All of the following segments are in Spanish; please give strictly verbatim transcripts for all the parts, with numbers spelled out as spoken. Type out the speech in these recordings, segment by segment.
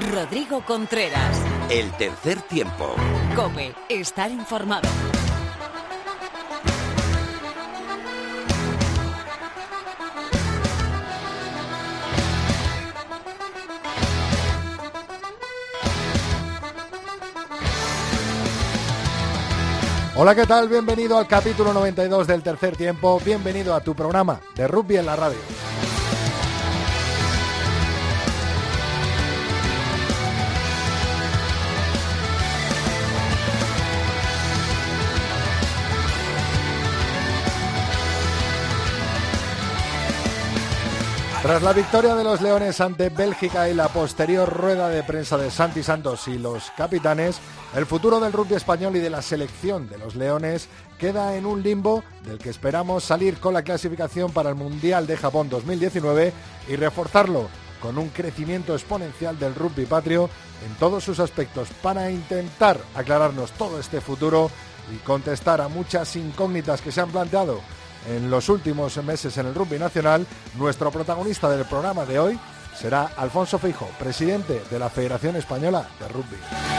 Rodrigo Contreras. El tercer tiempo. COPE, estar informado. Hola, ¿qué tal? Bienvenido al capítulo noventa y dos del tercer tiempo. Bienvenido a tu programa de rugby en la radio. Tras la victoria de los Leones ante Bélgica y la posterior rueda de prensa de Santi Santos y los capitanes, el futuro del rugby español y de la selección de los Leones queda en un limbo del que esperamos salir con la clasificación para el Mundial de Japón dos mil diecinueve y reforzarlo con un crecimiento exponencial del rugby patrio en todos sus aspectos para intentar aclararnos todo este futuro y contestar a muchas incógnitas que se han planteado en los últimos meses en el rugby nacional. Nuestro protagonista del programa de hoy será Alfonso Feijóo, presidente de la Federación Española de Rugby.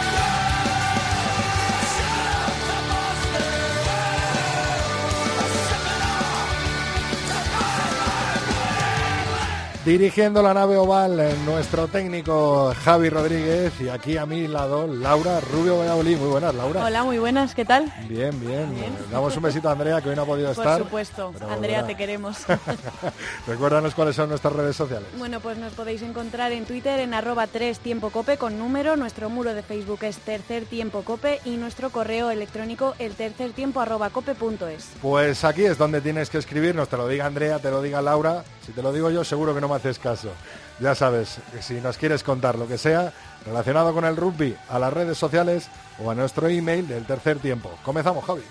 Dirigiendo la nave oval, nuestro técnico Javi Rodríguez, y aquí a mi lado Laura Rubio Valladolid. Muy buenas, Laura. Hola, muy buenas, ¿qué tal? Bien, bien. bien. Damos un besito a Andrea, que hoy no ha podido Por estar. Por supuesto, pero Andrea, volverá. te queremos. Recuérdanos cuáles son nuestras redes sociales. Bueno, pues nos podéis encontrar en Twitter en arroba tres tiempo cope con número, nuestro muro de Facebook es tercer tiempo cope y nuestro correo electrónico el tercer tiempo arroba cope punto es. Pues aquí es donde tienes que escribirnos, te lo diga Andrea, te lo diga Laura. Si te lo digo yo, seguro que no me haces caso. Ya sabes, que si nos quieres contar lo que sea relacionado con el rugby, a las redes sociales o a nuestro email del tercer tiempo. Comenzamos, Javi.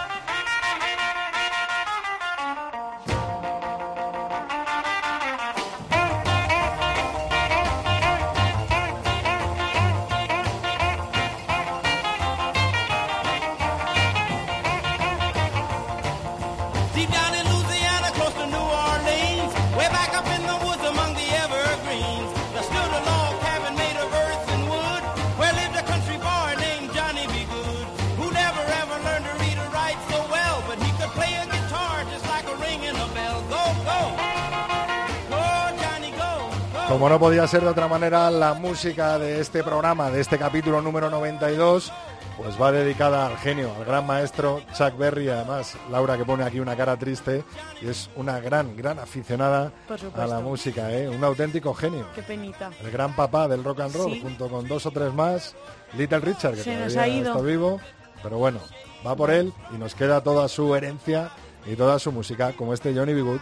Como no podía ser de otra manera, la música de este programa, de este capítulo número noventa y dos, pues va dedicada al genio, al gran maestro Chuck Berry. Además, Laura, que pone aquí una cara triste, y es una gran, gran aficionada a la música, ¿eh? Un auténtico genio. Qué penita. El gran papá del rock and roll, sí. Junto con dos o tres más, Little Richard, que Se todavía nos ha ido. está vivo, pero bueno, va por él y nos queda toda su herencia y toda su música, como este Johnny B. Good.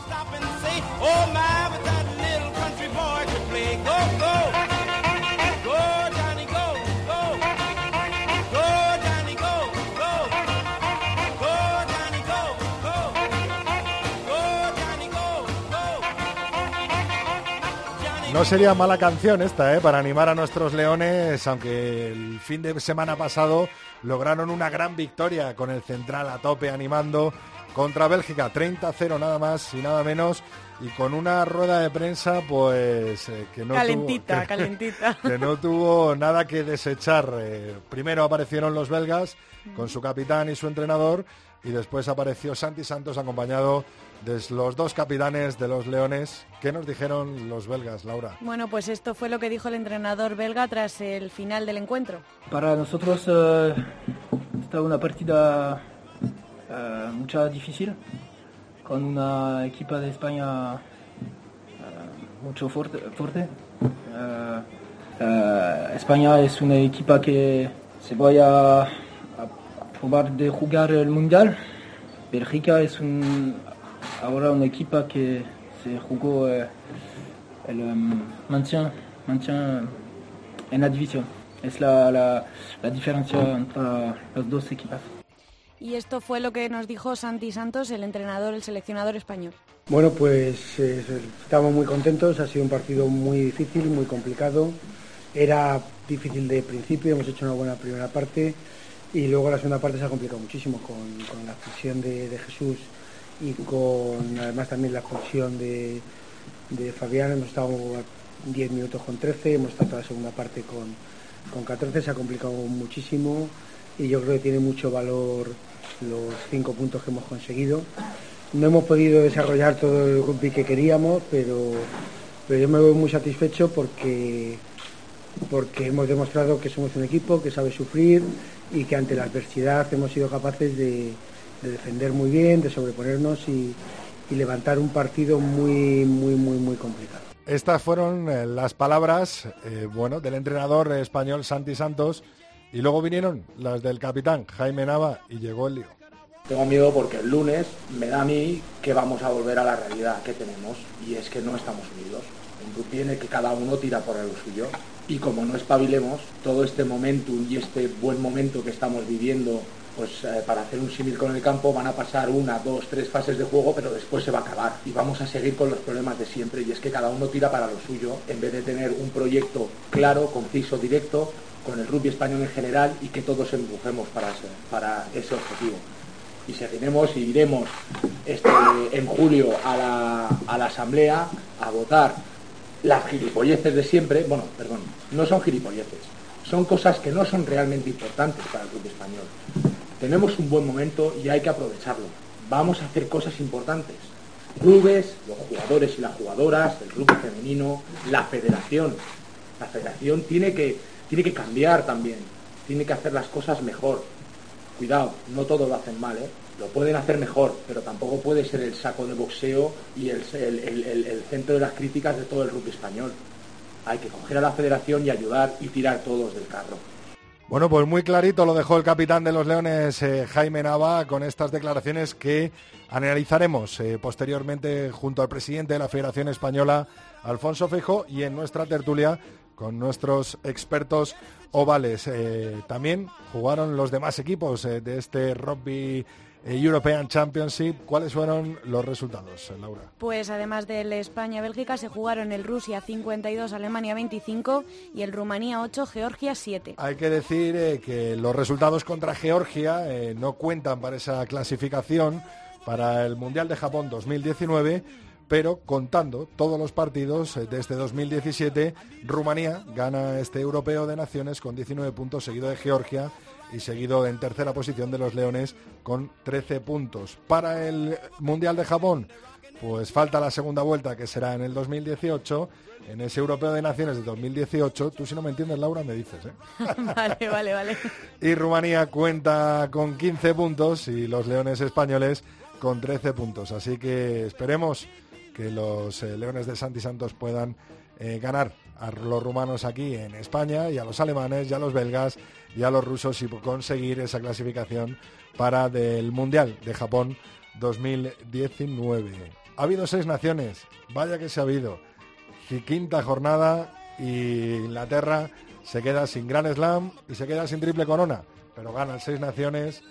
No sería mala canción esta, ¿eh? Para animar a nuestros leones, aunque el fin de semana pasado lograron una gran victoria con el central a tope animando contra Bélgica, treinta a cero nada más y nada menos, y con una rueda de prensa pues eh, que no calentita, tuvo, que, calentita. que no tuvo nada que desechar. Eh, primero aparecieron los belgas con su capitán y su entrenador, y después apareció Santi Santos acompañado de los dos capitanes de los Leones. ¿Qué nos dijeron los belgas, Laura? Bueno, pues esto fue lo que dijo el entrenador belga tras el final del encuentro. Para nosotros uh, está una partida uh, mucho difícil, con una equipa de España uh, mucho fuerte. fuerte. Uh, uh, España es una equipa que se va a, a probar de jugar el Mundial. Bélgica es un, ahora una equipa que se jugó uh, el um, maintien, maintien en la división. Es la, la, la diferencia entre las dos equipas. Y esto fue lo que nos dijo Santi Santos, el entrenador, el seleccionador español. Bueno, pues eh, estamos muy contentos, ha sido un partido muy difícil, muy complicado. Era difícil de principio, hemos hecho una buena primera parte y luego la segunda parte se ha complicado muchísimo con, con la expulsión de, de Jesús y con además también la expulsión de, de Fabián. Hemos estado diez minutos con trece, hemos estado la segunda parte con, con catorce, se ha complicado muchísimo y yo creo que tiene mucho valor los cinco puntos que hemos conseguido. No hemos podido desarrollar todo el rugby que queríamos, pero, pero yo me voy muy satisfecho porque, porque hemos demostrado que somos un equipo que sabe sufrir y que ante la adversidad hemos sido capaces de, de defender muy bien, de sobreponernos y, y levantar un partido muy, muy, muy, muy complicado. Estas fueron eh, las palabras eh, bueno, del entrenador español Santi Santos, y luego vinieron las del capitán Jaime Nava y llegó el lío. Tengo miedo porque el lunes me da a mí que vamos a volver a la realidad que tenemos, y es que no estamos unidos. Un rugby en el que cada uno tira por lo suyo, y como no espabilemos, todo este momentum y este buen momento que estamos viviendo, pues eh, para hacer un símil con el campo, van a pasar una, dos, tres fases de juego, pero después se va a acabar y vamos a seguir con los problemas de siempre, y es que cada uno tira para lo suyo en vez de tener un proyecto claro, conciso, directo con el rugby español en general, y que todos empujemos para ese, para ese objetivo. Y seguiremos y iremos este, en julio a la, a la asamblea a votar las gilipolleces de siempre. Bueno, perdón, no son gilipolleces, son cosas que no son realmente importantes para el rugby español. Tenemos un buen momento y hay que aprovecharlo. Vamos a hacer cosas importantes. Clubes, los jugadores y las jugadoras, el rugby femenino, la federación. La federación tiene que, tiene que cambiar también, tiene que hacer las cosas mejor. Cuidado, no todo lo hacen mal, ¿eh? Lo pueden hacer mejor, pero tampoco puede ser el saco de boxeo y el, el, el, el centro de las críticas de todo el rugby español. Hay que coger a la federación y ayudar y tirar todos del carro. Bueno, pues muy clarito lo dejó el capitán de los Leones, eh, Jaime Nava, con estas declaraciones que analizaremos eh, posteriormente junto al presidente de la Federación Española, Alfonso Feijóo, y en nuestra tertulia con nuestros expertos ovales. Eh, también jugaron los demás equipos eh, de este Rugby European Championship. ¿Cuáles fueron los resultados, Laura? Pues además del España-Bélgica se jugaron el Rusia cincuenta y dos, Alemania veinticinco y el Rumanía ocho, Georgia siete. Hay que decir eh, que los resultados contra Georgia eh, no cuentan para esa clasificación para el Mundial de Japón dos mil diecinueve, pero contando todos los partidos eh, desde dos mil diecisiete, Rumanía gana este Europeo de Naciones con diecinueve puntos, seguido de Georgia y seguido en tercera posición de los Leones con trece puntos. Para el Mundial de Japón, pues falta la segunda vuelta, que será en el dos mil dieciocho, en ese Europeo de Naciones de dos mil dieciocho. Tú, si no me entiendes, Laura, me dices, ¿eh? Vale, vale, vale. Y Rumanía cuenta con quince puntos y los Leones españoles con trece puntos. Así que esperemos que los eh, Leones de Santi Santos puedan eh, ganar a los rumanos aquí en España, y a los alemanes y a los belgas y a los rusos, y conseguir esa clasificación para del Mundial de Japón dos mil diecinueve. Ha habido seis naciones, vaya que se ha habido. Quinta jornada y Inglaterra se queda sin Grand Slam y se queda sin triple corona, pero ganan seis naciones.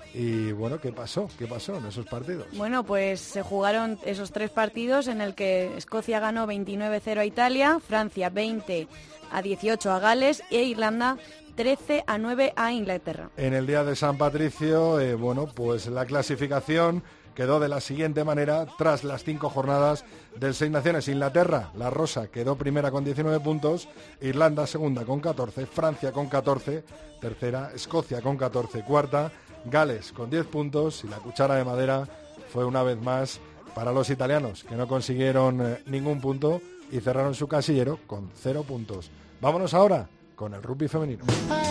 Y bueno, ¿qué pasó? ¿Qué pasó en esos partidos? Bueno, pues se jugaron esos tres partidos en el que Escocia ganó veintinueve cero a Italia, Francia veinte a dieciocho a Gales e Irlanda trece a nueve a Inglaterra. En el día de San Patricio, eh, bueno, pues la clasificación quedó de la siguiente manera tras las cinco jornadas del Seis Naciones. Inglaterra, la rosa, quedó primera con diecinueve puntos, Irlanda segunda con catorce, Francia con catorce, tercera, Escocia con catorce, cuarta, Gales con diez puntos, y la cuchara de madera fue una vez más para los italianos, que no consiguieron eh, ningún punto y cerraron su casillero con cero puntos. Vámonos ahora con el rugby femenino.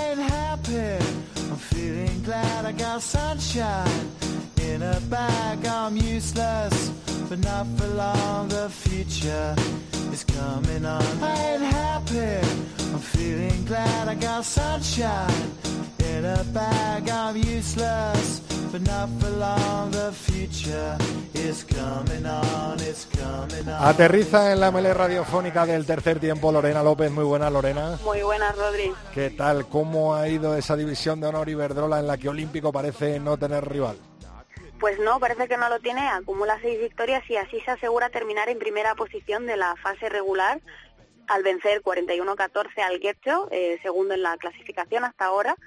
In a bag, I'm useless, but not for long. The future is coming on. I ain't happy, I'm feeling glad I got sunshine. In a bag, I'm useless, but not for long. The future is coming on, it's coming on. Aterriza en la melee radiofónica del tercer tiempo Lorena López. Muy buena, Lorena. Muy buenas, Rodri. ¿Qué tal? ¿Cómo ha ido esa división de honor Iberdrola en la que Olímpico parece no tener rival? Pues no, parece que no lo tiene, acumula seis victorias y así se asegura terminar en primera posición de la fase regular al vencer cuarenta y uno a catorce al Getxo, eh, segundo en la clasificación hasta ahora.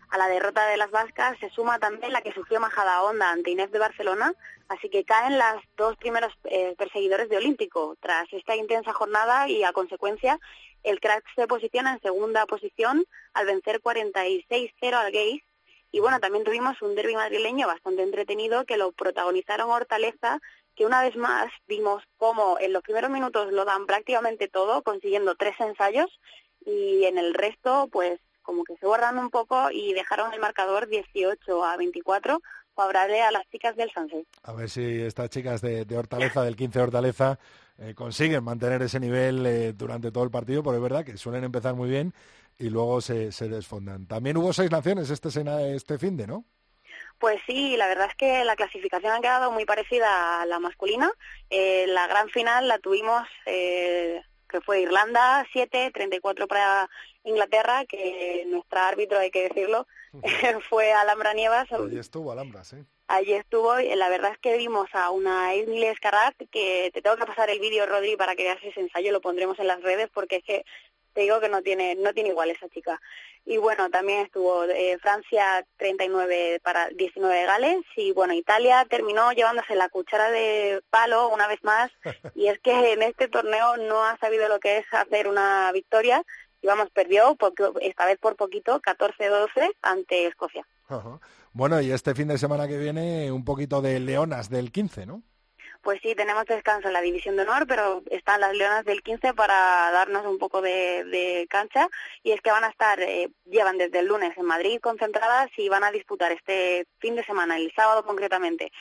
A la derrota de las vascas se suma también la que sufrió Majadahonda ante Inef de Barcelona, así que caen las dos primeros eh, perseguidores de Olímpico. Tras esta intensa jornada y a consecuencia, el Crack se posiciona en segunda posición al vencer cuarenta y seis cero al Geis. Y bueno, también tuvimos un derbi madrileño bastante entretenido que lo protagonizaron Hortaleza, que una vez más vimos cómo en los primeros minutos lo dan prácticamente todo, consiguiendo tres ensayos, y en el resto pues como que se borran un poco y dejaron el marcador dieciocho a veinticuatro, favorable a las chicas del Sanse. A ver si estas chicas de, de Hortaleza, del quince Hortaleza, eh, consiguen mantener ese nivel eh, durante todo el partido, porque es verdad que suelen empezar muy bien y luego se, se desfondan. También hubo seis naciones este, este finde, ¿no? Pues sí, la verdad es que la clasificación ha quedado muy parecida a la masculina. Eh, la gran final la tuvimos, eh, que fue Irlanda siete, treinta y cuatro para Inglaterra, que nuestra árbitro, hay que decirlo, fue Alhambra Nievas. Allí estuvo Alhambra, sí. Allí estuvo, y la verdad es que vimos a una Ismile Escarrat, que te tengo que pasar el vídeo, Rodri, para que veas ese ensayo, lo pondremos en las redes, porque es que te digo que no tiene no tiene igual esa chica. Y bueno, también estuvo eh, Francia treinta y nueve para diecinueve de Gales, y bueno, Italia terminó llevándose la cuchara de palo una vez más, y es que en este torneo no ha sabido lo que es hacer una victoria, y vamos, perdió, porque esta vez por poquito, catorce doce ante Escocia. Uh-huh. Bueno, y este fin de semana que viene un poquito de leonas del quince, ¿no? Pues sí, tenemos descanso en la división de honor, pero están las leonas del quince para darnos un poco de, de cancha, y es que van a estar, eh, llevan desde el lunes en Madrid concentradas y van a disputar este fin de semana, el sábado concretamente,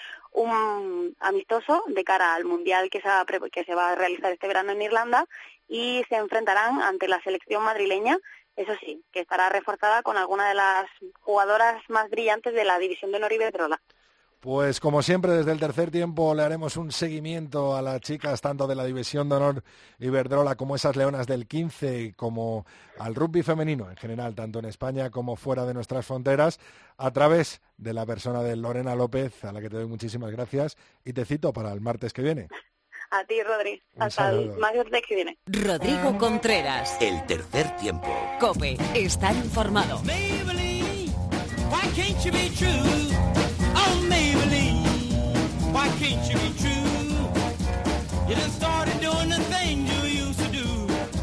un amistoso de cara al Mundial que se va, que se va a realizar este verano en Irlanda, y se enfrentarán ante la selección madrileña, eso sí, que estará reforzada con alguna de las jugadoras más brillantes de la división de honor Iberdrola. Pues como siempre, desde el tercer tiempo le haremos un seguimiento a las chicas tanto de la División de Honor Iberdrola como esas leonas del quince, como al rugby femenino en general, tanto en España como fuera de nuestras fronteras, a través de la persona de Lorena López, a la que te doy muchísimas gracias, y te cito para el martes que viene. A ti, Rodri. Un Hasta saludo. el martes que viene. Rodrigo Contreras. El tercer tiempo. COPE. Estar informado. Maybelline, why can't you be true? Oh, Maybelline, why can't you be true? You done started doing the things you used to do.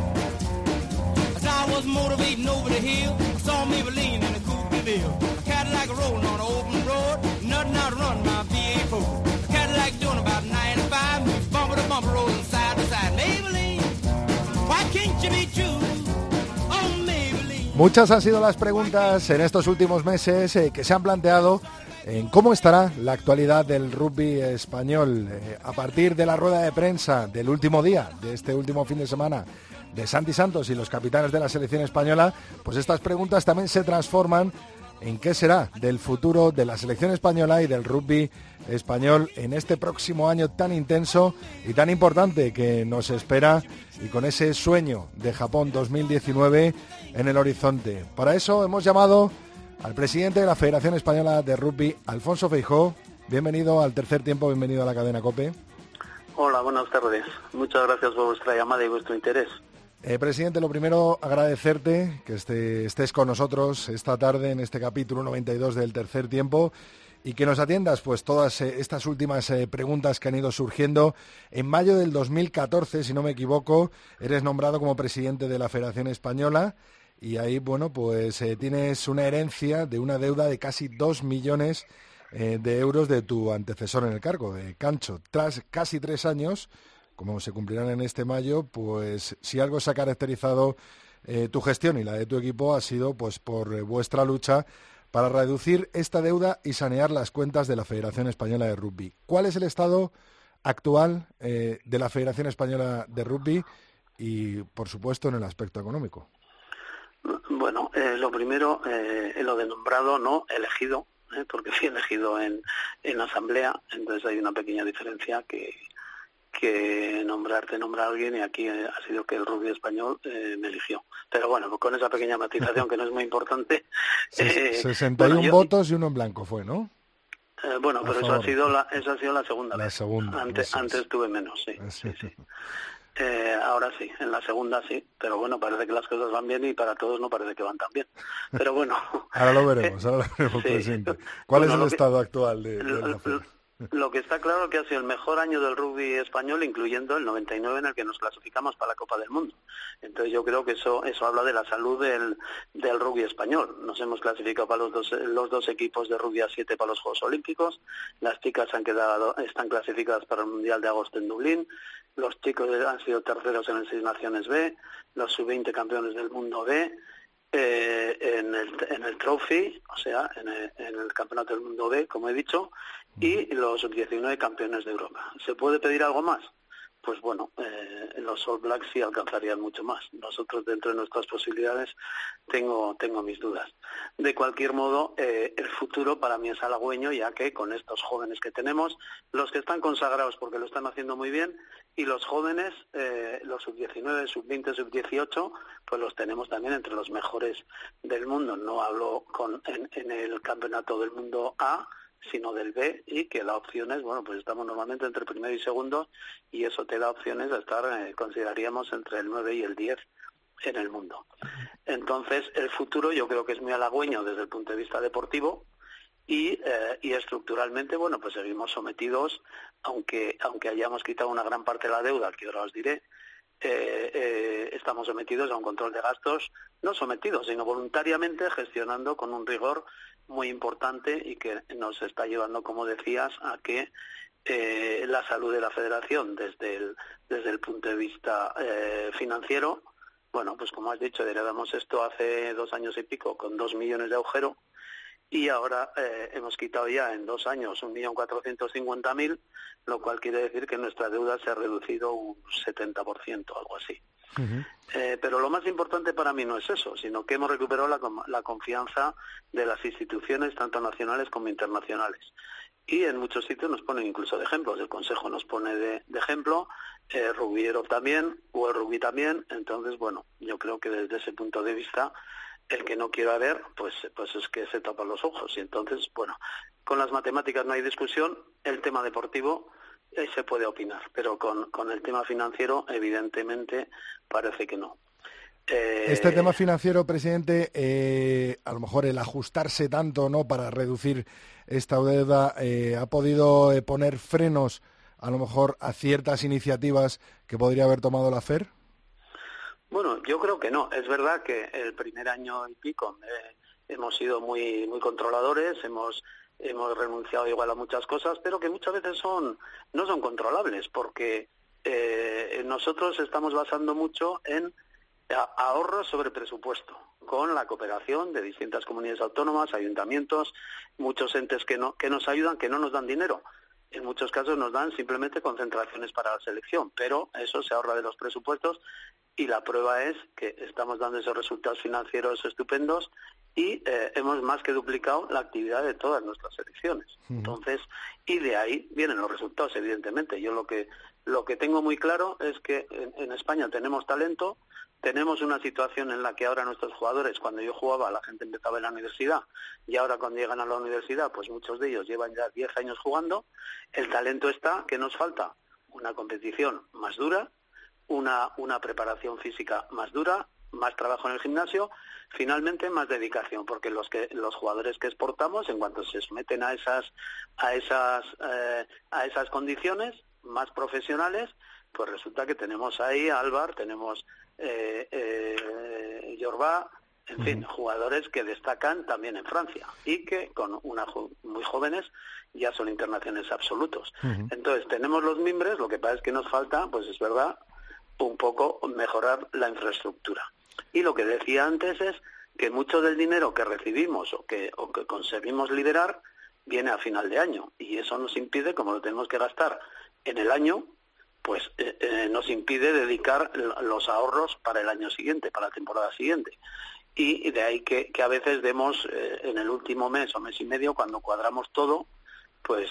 As I was motivating over the hill, I saw Maybelline in a coupe de ville. A Cadillac rolling on an open road, nothing out to run my V eight four. A Cadillac doing about ninety-five, moves bumper to bumper, rolling side to side. Maybelline, why can't you be true? Oh, Maybelline. Muchas han sido las preguntas en estos últimos meses eh, que se han planteado en cómo estará la actualidad del rugby español eh, a partir de la rueda de prensa del último día, de este último fin de semana, de Santi Santos y los capitanes de la selección española. Pues estas preguntas también se transforman en qué será del futuro de la selección española y del rugby español en este próximo año tan intenso y tan importante que nos espera, y con ese sueño de Japón dos mil diecinueve en el horizonte. Para eso hemos llamado al presidente de la Federación Española de Rugby, Alfonso Feijóo. Bienvenido al tercer tiempo, bienvenido a la cadena COPE. Hola, buenas tardes. Muchas gracias por vuestra llamada y vuestro interés. Eh, presidente, lo primero, agradecerte que este, estés con nosotros esta tarde en este capítulo noventa y dos del tercer tiempo y que nos atiendas pues todas eh, estas últimas eh, preguntas que han ido surgiendo. En mayo del dos mil catorce, si no me equivoco, eres nombrado como presidente de la Federación Española. Y ahí, bueno, pues eh, tienes una herencia de una deuda de casi dos millones eh, de euros de tu antecesor en el cargo, de Cancho. Tras casi tres años, como se cumplirán en este mayo, pues si algo se ha caracterizado eh, tu gestión y la de tu equipo ha sido pues por eh, vuestra lucha para reducir esta deuda y sanear las cuentas de la Federación Española de Rugby. ¿Cuál es el estado actual eh, de la Federación Española de Rugby y, por supuesto, en el aspecto económico? Bueno, eh, lo primero, eh, lo de nombrado, no elegido, eh, porque fui elegido en, en asamblea, entonces hay una pequeña diferencia que, que nombrarte nombra a alguien, y aquí eh, ha sido que el rugby español eh, me eligió. Pero bueno, con esa pequeña matización que no es muy importante. Eh, sesenta y uno bueno, yo, votos y uno en blanco fue, ¿no? Eh, bueno, A pero favor. eso ha sido la, eso ha sido la segunda La vez. segunda, Antes, eso es. antes tuve menos, sí. sí, sí. Eh, ahora sí, en la segunda sí, pero bueno, parece que las cosas van bien y para todos no parece que van tan bien. Pero bueno. Ahora lo veremos, ahora lo veremos, sí. Presidente. ¿Cuál bueno, es el estado que, actual de, de la F E D? Lo que está claro es que ha sido el mejor año del rugby español, incluyendo el noventa y nueve en el que nos clasificamos para la Copa del Mundo. Entonces yo creo que eso eso habla de la salud del, del rugby español. Nos hemos clasificado para los dos los dos equipos de rugby a siete para los Juegos Olímpicos. Las chicas han quedado están clasificadas para el Mundial de agosto en Dublín. Los chicos han sido terceros en el Seis Naciones B, los sub veinte campeones del mundo B. Eh, en el en el Trophy, o sea, en el, en el Campeonato del Mundo B, como he dicho, y los sub diecinueve campeones de Europa. ¿Se puede pedir algo más? Pues bueno, eh, los All Blacks sí alcanzarían mucho más. Nosotros, dentro de nuestras posibilidades, tengo tengo mis dudas. De cualquier modo, eh, el futuro para mí es halagüeño, ya que con estos jóvenes que tenemos, los que están consagrados porque lo están haciendo muy bien, y los jóvenes, eh, los sub diecinueve, sub veinte, sub dieciocho, pues los tenemos también entre los mejores del mundo. No hablo con en, en el Campeonato del Mundo A, sino del B, y que la opción es, bueno, pues estamos normalmente entre primero y segundo, y eso te da opciones a estar, eh, consideraríamos, entre el nueve y el diez en el mundo. Entonces, el futuro yo creo que es muy halagüeño desde el punto de vista deportivo, y, eh, y estructuralmente, bueno, pues seguimos sometidos, aunque aunque hayamos quitado una gran parte de la deuda, que ahora os diré, eh, eh, estamos sometidos a un control de gastos, no sometidos, sino voluntariamente gestionando con un rigor muy importante y que nos está llevando, como decías, a que eh, la salud de la Federación desde el, desde el punto de vista eh, financiero, bueno, pues como has dicho, heredamos esto hace dos años y pico con dos millones de agujero, y ahora eh, hemos quitado ya en dos años un millón cuatrocientos cincuenta mil, lo cual quiere decir que nuestra deuda se ha reducido un setenta por ciento, algo así. Uh-huh. Eh, pero lo más importante para mí no es eso, sino que hemos recuperado la, la confianza de las instituciones, tanto nacionales como internacionales. Y en muchos sitios nos ponen incluso de ejemplos. El Consejo nos pone de, de ejemplo, eh, Rugby Europe también, World Rugby también. Entonces, bueno, yo creo que desde ese punto de vista, el que no quiera ver, pues pues es que se tapa los ojos. Y entonces, bueno, con las matemáticas no hay discusión, el tema deportivo eh, se puede opinar, pero con, con el tema financiero, evidentemente, parece que no. Eh... Este tema financiero, presidente, eh, a lo mejor el ajustarse tanto, ¿no?, para reducir esta deuda, eh, ha podido eh, poner frenos, a lo mejor, a ciertas iniciativas que podría haber tomado la F E R. Bueno, yo creo que no. Es verdad que el primer año y pico eh, hemos sido muy muy controladores, hemos hemos renunciado igual a muchas cosas, pero que muchas veces son no son controlables, porque eh, nosotros estamos basando mucho en ahorros sobre presupuesto, con la cooperación de distintas comunidades autónomas, ayuntamientos, muchos entes que no que nos ayudan, que no nos dan dinero. En muchos casos nos dan simplemente concentraciones para la selección, pero eso se ahorra de los presupuestos, y la prueba es que estamos dando esos resultados financieros estupendos y eh, hemos más que duplicado la actividad de todas nuestras selecciones. Uh-huh. Entonces, y de ahí vienen los resultados, evidentemente. Yo lo que lo que tengo muy claro es que en, en España tenemos talento, tenemos una situación en la que ahora nuestros jugadores, cuando yo jugaba, la gente empezaba en la universidad, y ahora cuando llegan a la universidad, pues muchos de ellos llevan ya diez años jugando. El talento está, ¿qué nos falta? Una competición más dura, una una preparación física más dura, más trabajo en el gimnasio, finalmente más dedicación, porque los que los jugadores que exportamos, en cuanto se someten a esas a esas eh, a esas condiciones más profesionales, pues resulta que tenemos ahí a Álvar, tenemos eh, eh, Yorbá, en fin, jugadores que destacan también en Francia y que con una jo- muy jóvenes ya son internacionales absolutos. Uh-huh. Entonces tenemos los mimbres, lo que pasa es que nos falta, pues es verdad, un poco mejorar la infraestructura. Y lo que decía antes es que mucho del dinero que recibimos o que, o que conseguimos liberar viene a final de año, y eso nos impide, como lo tenemos que gastar en el año, pues eh, eh, nos impide dedicar los ahorros para el año siguiente, para la temporada siguiente. Y de ahí que, que a veces vemos eh, en el último mes o mes y medio, cuando cuadramos todo, pues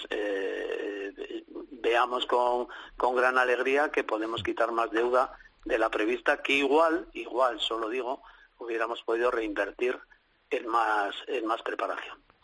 eh, veamos con, con gran alegría que podemos quitar más deuda de la prevista, que igual, igual, solo digo, hubiéramos podido reinvertir en más, en más preparación.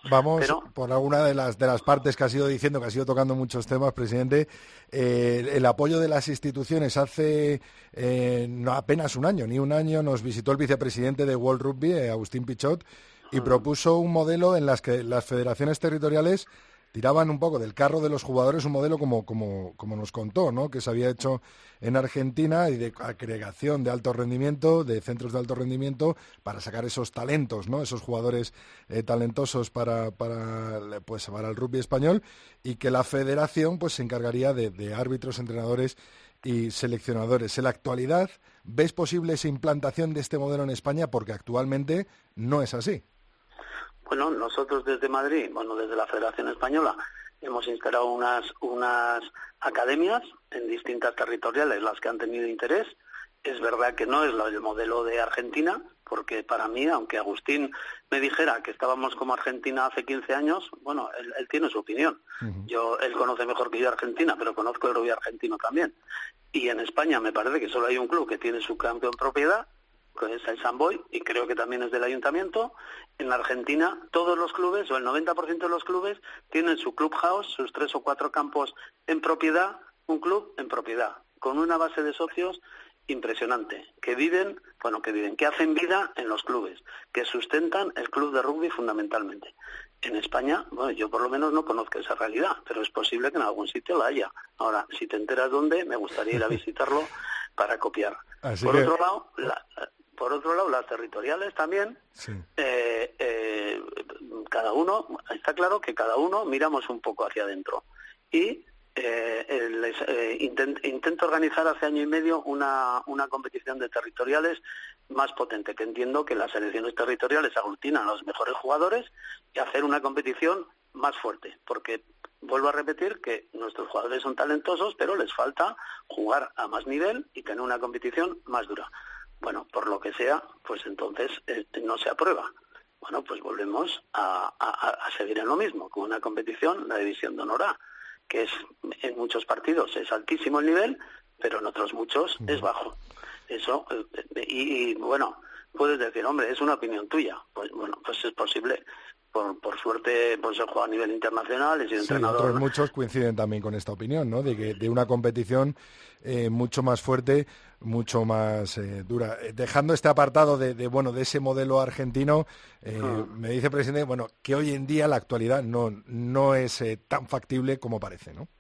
Vamos Pero, por alguna de las de las partes que has ido diciendo, que has ido tocando muchos temas, presidente. Eh, el apoyo de las instituciones. Hace eh, no apenas un año, ni un año, nos visitó el vicepresidente de World Rugby, eh, Agustín Pichot, y uh-huh. propuso un modelo en las que las federaciones territoriales tiraban un poco del carro de los jugadores, un modelo como, como, como nos contó, ¿no? Que se había hecho en Argentina, y de agregación de alto rendimiento, de centros de alto rendimiento, para sacar esos talentos, ¿no? Esos jugadores eh, talentosos para, para, pues, para el rugby español, y que la federación pues se encargaría de, de árbitros, entrenadores y seleccionadores. En la actualidad, ¿ves posible esa implantación de este modelo en España? Porque actualmente no es así. Bueno, nosotros desde Madrid, bueno, desde la Federación Española, hemos instalado unas unas academias en distintas territoriales, las que han tenido interés. Es verdad que no es el modelo de Argentina, porque para mí, aunque Agustín me dijera que estábamos como Argentina hace quince años, bueno, él, él tiene su opinión. Uh-huh. Yo, él conoce mejor que yo Argentina, pero conozco el rugby argentino también. Y en España me parece que solo hay un club que tiene su campo en propiedad, que es el San Boy, y creo que también es del ayuntamiento. En Argentina, todos los clubes, o el noventa por ciento de los clubes, tienen su clubhouse, sus tres o cuatro campos en propiedad, un club en propiedad, con una base de socios impresionante, que viven, bueno, que viven, que hacen vida en los clubes, que sustentan el club de rugby fundamentalmente. En España, bueno, yo por lo menos no conozco esa realidad, pero es posible que en algún sitio la haya. Ahora, si te enteras dónde, me gustaría ir a visitarlo para copiar. Así por que... otro lado, la, por otro lado, las territoriales también, sí. eh, eh, cada uno, está claro que cada uno miramos un poco hacia adentro. Y eh, les, eh, intent, intento organizar hace año y medio una, una competición de territoriales más potente, que entiendo que las selecciones territoriales aglutinan a los mejores jugadores, y hacer una competición más fuerte, porque vuelvo a repetir que nuestros jugadores son talentosos, pero les falta jugar a más nivel y tener una competición más dura. Bueno, por lo que sea, pues entonces eh, no se aprueba. Bueno, pues volvemos a, a, a seguir en lo mismo, con una competición, la división de honor A, que es en muchos partidos es altísimo el nivel, pero en otros muchos es bajo. Eso, eh, y, y bueno, puedes decir, hombre, es una opinión tuya. Pues bueno, pues es posible. Por, por suerte, pues se juega a nivel internacional, he sido sí, entrenador. Otros muchos coinciden también con esta opinión, ¿no? De que de una competición eh, mucho más fuerte, mucho más eh, dura. Dejando este apartado de, de bueno de ese modelo argentino, eh, uh-huh. me dice, presidente, bueno, que hoy en día la actualidad no no es eh, tan factible como parece, ¿no?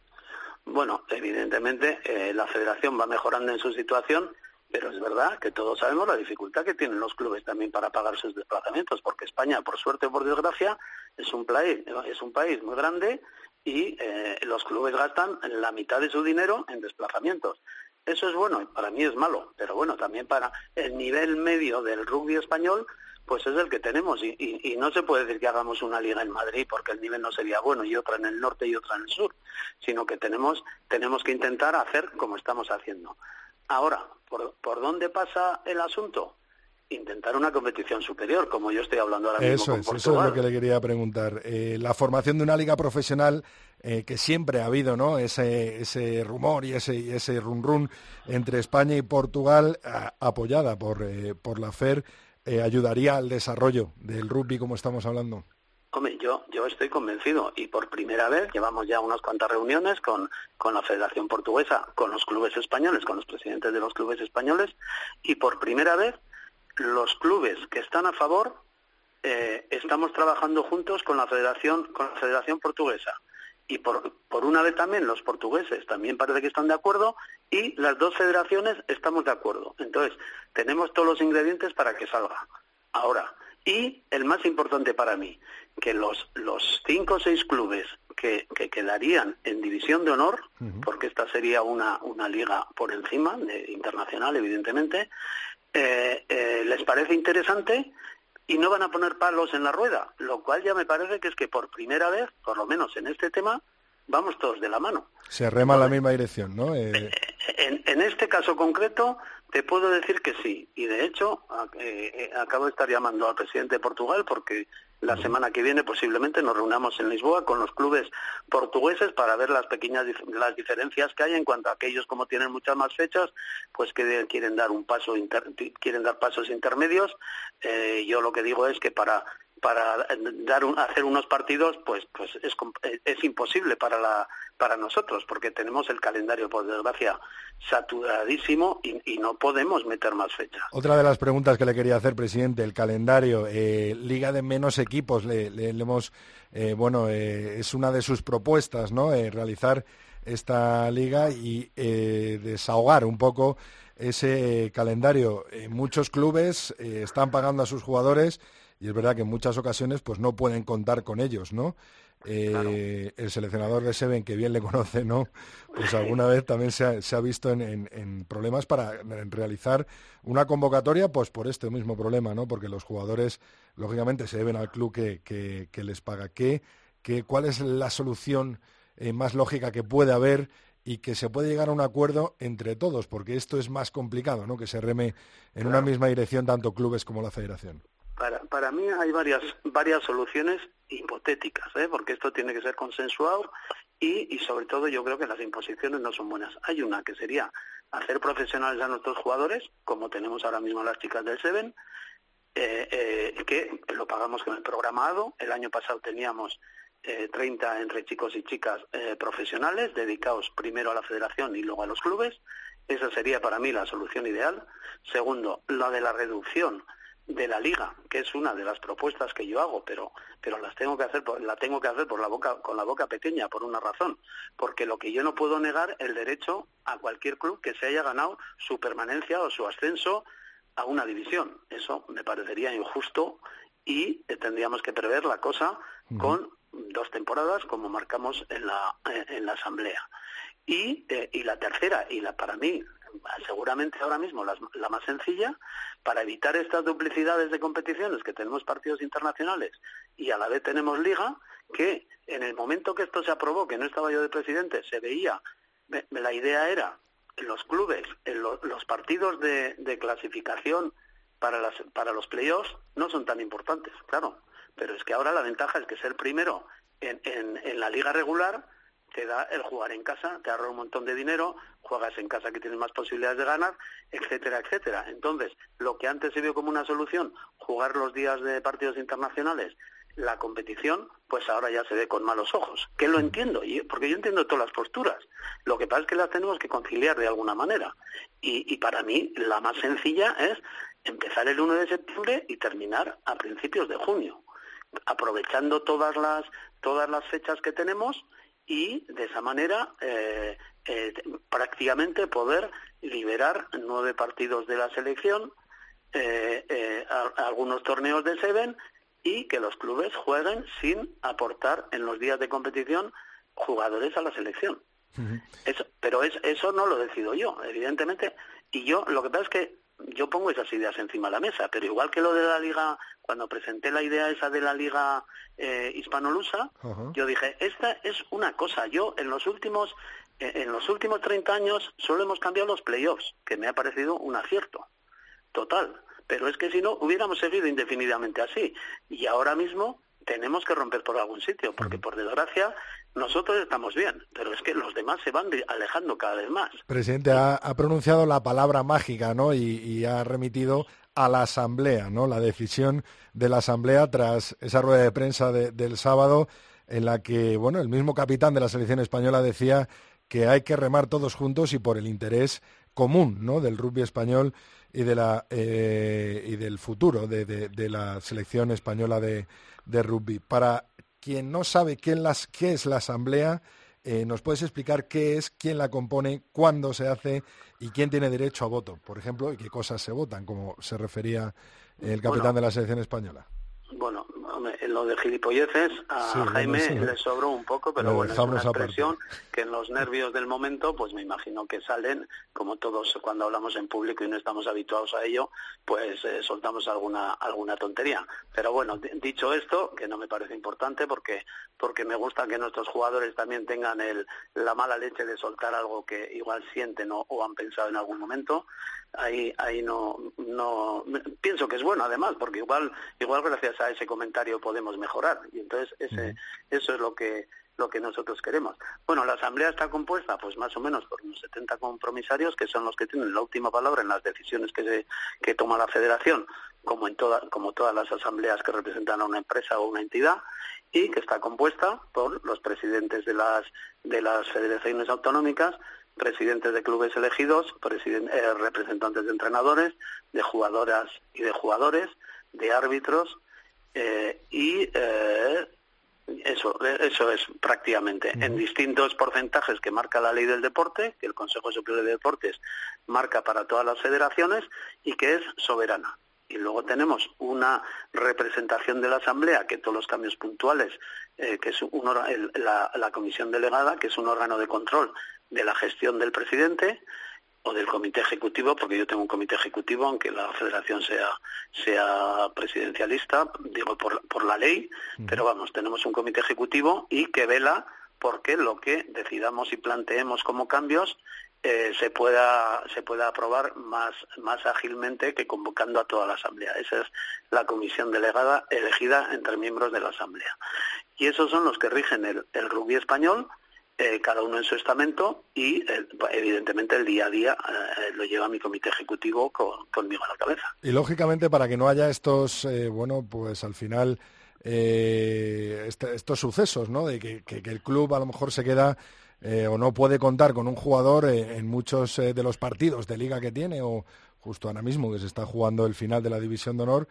Bueno, evidentemente eh, la Federación va mejorando en su situación. Pero es verdad que todos sabemos la dificultad que tienen los clubes también para pagar sus desplazamientos, porque España, por suerte o por desgracia, es un país, es un país muy grande y eh, los clubes gastan la mitad de su dinero en desplazamientos. Eso es bueno y para mí es malo, pero bueno, también para el nivel medio del rugby español, pues es el que tenemos y, y, y no se puede decir que hagamos una liga en Madrid porque el nivel no sería bueno y otra en el norte y otra en el sur, sino que tenemos, tenemos que intentar hacer como estamos haciendo. Ahora, ¿por, ¿por dónde pasa el asunto? Intentar una competición superior, como yo estoy hablando ahora mismo eso con es, Portugal. Eso es lo que le quería preguntar. Eh, la formación de una liga profesional, eh, que siempre ha habido, ¿no? Ese, ese rumor y ese, y ese run run entre España y Portugal, a, apoyada por, eh, por la F E R, eh, ayudaría al desarrollo del rugby, como estamos hablando. Hombre, yo, yo estoy convencido y por primera vez llevamos ya unas cuantas reuniones con, con la Federación Portuguesa, con los clubes españoles, con los presidentes de los clubes españoles y por primera vez los clubes que están a favor eh, estamos trabajando juntos con la Federación, con la Federación Portuguesa y por, por una vez también los portugueses también parece que están de acuerdo y las dos federaciones estamos de acuerdo. Entonces tenemos todos los ingredientes para que salga. Ahora, y el más importante para mí, que los los cinco o seis clubes que, que quedarían en división de honor, uh-huh. porque esta sería una, una liga por encima, de, internacional evidentemente, eh, eh, les parece interesante y no van a poner palos en la rueda, lo cual ya me parece que es que por primera vez, por lo menos en este tema, vamos todos de la mano. Se rema en la misma dirección, ¿no? Eh... En, en este caso concreto te puedo decir que sí, y de hecho eh, acabo de estar llamando al presidente de Portugal porque la uh-huh. semana que viene posiblemente nos reunamos en Lisboa con los clubes portugueses para ver las pequeñas las diferencias que hay en cuanto a aquellos como tienen muchas más fechas, pues que quieren dar un paso inter, quieren dar pasos intermedios. Eh, yo lo que digo es que para para dar un, hacer unos partidos, pues pues es, es imposible para la para nosotros, porque tenemos el calendario, por desgracia, saturadísimo y, y no podemos meter más fechas. Otra de las preguntas que le quería hacer, presidente, el calendario, eh, liga de menos equipos, le, le, le hemos, eh, bueno, eh, es una de sus propuestas, ¿no? Eh, realizar esta liga y eh, desahogar un poco ese calendario. Eh, muchos clubes eh, están pagando a sus jugadores y es verdad que en muchas ocasiones pues no pueden contar con ellos, ¿no? Eh, claro. El seleccionador de Seven, que bien le conoce, ¿no? Pues alguna vez también se ha, se ha visto en, en, en problemas para en realizar una convocatoria, pues por este mismo problema, ¿no? Porque los jugadores, lógicamente, se deben al club que, que, que les paga. ¿Qué, qué, ¿Cuál es la solución eh, más lógica que puede haber y que se puede llegar a un acuerdo entre todos? Porque esto es más complicado, ¿no? Que se reme en claro. una misma dirección tanto clubes como la federación. Para, para mí hay varias varias soluciones hipotéticas, ¿eh? Porque esto tiene que ser consensuado y, y sobre todo yo creo que las imposiciones no son buenas. Hay una que sería hacer profesionales a nuestros jugadores, como tenemos ahora mismo las chicas del Seven, eh, eh, que lo pagamos con el programa A D O. El año pasado teníamos eh, treinta entre chicos y chicas eh, profesionales, dedicados primero a la federación y luego a los clubes. Esa sería para mí la solución ideal. Segundo, la de la reducción de la liga, que es una de las propuestas que yo hago, pero pero las tengo que hacer por, la tengo que hacer por la boca con la boca pequeña por una razón, porque lo que yo no puedo negar el derecho a cualquier club que se haya ganado su permanencia o su ascenso a una división. Eso me parecería injusto y eh, tendríamos que prever la cosa uh-huh. con dos temporadas como marcamos en la eh, en la asamblea. Y eh, y la tercera y la para mí seguramente ahora mismo la, la más sencilla, para evitar estas duplicidades de competiciones, que tenemos partidos internacionales y a la vez tenemos liga, que en el momento que esto se aprobó, que no estaba yo de presidente, se veía, la idea era en los clubes, en lo, los partidos de, de clasificación para, las, para los playoffs no son tan importantes, claro, pero es que ahora la ventaja es que ser primero en, en, en la liga regular te da el jugar en casa, te ahorra un montón de dinero, juegas en casa que tienes más posibilidades de ganar, etcétera, etcétera. Entonces, lo que antes se vio como una solución, jugar los días de partidos internacionales, la competición, pues ahora ya se ve con malos ojos. Que lo entiendo, porque yo entiendo todas las posturas. Lo que pasa es que las tenemos que conciliar de alguna manera. Y, y para mí, la más sencilla es empezar el uno de septiembre y terminar a principios de junio, aprovechando todas las, todas las fechas que tenemos y de esa manera eh, eh, prácticamente poder liberar nueve partidos de la selección, eh, eh, a, a algunos torneos de Seven y que los clubes jueguen sin aportar en los días de competición jugadores a la selección. Uh-huh. Eso, pero es, eso no lo decido yo, evidentemente, y yo lo que pasa es que yo pongo esas ideas encima de la mesa, pero igual que lo de la liga, cuando presenté la idea esa de la liga eh, hispano-lusa, uh-huh. yo dije, esta es una cosa, yo en los últimos eh, en los últimos treinta años solo hemos cambiado los playoffs, que me ha parecido un acierto total, pero es que si no hubiéramos seguido indefinidamente así, y ahora mismo tenemos que romper por algún sitio, porque por desgracia nosotros estamos bien, pero es que los demás se van alejando cada vez más. Presidente, ha, ha pronunciado la palabra mágica, ¿no? Y, y ha remitido a la Asamblea, ¿no? La decisión de la Asamblea tras esa rueda de prensa de, del sábado en la que, bueno, el mismo capitán de la selección española decía que hay que remar todos juntos y por el interés común, ¿no? Del rugby español y de la eh, y del futuro de, de, de la selección española de, de rugby. Para quien no sabe qué, las, qué es la Asamblea, eh, ¿nos puedes explicar qué es, quién la compone, cuándo se hace y quién tiene derecho a voto, por ejemplo, y qué cosas se votan, como se refería el capitán bueno, de la selección española? Bueno, en lo de gilipolleces a sí, Jaime bueno, sí. le sobró un poco, pero bueno, es una expresión aparte. Que en los nervios del momento, pues me imagino que salen, como todos cuando hablamos en público y no estamos habituados a ello, pues eh, soltamos alguna alguna tontería. Pero bueno, d- dicho esto, que no me parece importante porque porque me gusta que nuestros jugadores también tengan el la mala leche de soltar algo que igual sienten o, o han pensado en algún momento. Ahí ahí no no pienso que es bueno además, porque igual igual gracias a ese comentario podemos mejorar y entonces ese uh-huh. eso es lo que lo que nosotros queremos. Bueno, la asamblea está compuesta pues más o menos por unos setenta compromisarios que son los que tienen la última palabra en las decisiones que se, que toma la federación como en toda, como todas las asambleas que representan a una empresa o una entidad, y que está compuesta por los presidentes de las de las federaciones autonómicas, presidentes de clubes elegidos, presiden- eh, representantes de entrenadores, de jugadoras y de jugadores, de árbitros, eh, y eh, eso eso es prácticamente uh-huh. en distintos porcentajes que marca la ley del deporte, que el Consejo Superior de Deportes marca para todas las federaciones y que es soberana. Y luego tenemos una representación de la Asamblea, que todos los cambios puntuales, eh, que es un, el, la, la comisión delegada, que es un órgano de control de la gestión del presidente o del comité ejecutivo, porque yo tengo un comité ejecutivo, aunque la federación sea sea presidencialista, digo por, por la ley, uh-huh. pero vamos, tenemos un comité ejecutivo y que vela porque lo que decidamos y planteemos como cambios Eh, se pueda se pueda aprobar más más ágilmente que convocando a toda la asamblea. Esa es la comisión delegada elegida entre miembros de la asamblea. Y esos son los que rigen el, el rugby español, eh, cada uno en su estamento, y eh, evidentemente el día a día eh, lo lleva mi comité ejecutivo con, conmigo a la cabeza. Y lógicamente, para que no haya estos, eh, bueno, pues al final eh, este, estos sucesos, ¿no? De que, que, que el club a lo mejor se queda Eh, o no puede contar con un jugador eh, en muchos eh, de los partidos de liga que tiene, o justo ahora mismo que se está jugando el final de la División de Honor,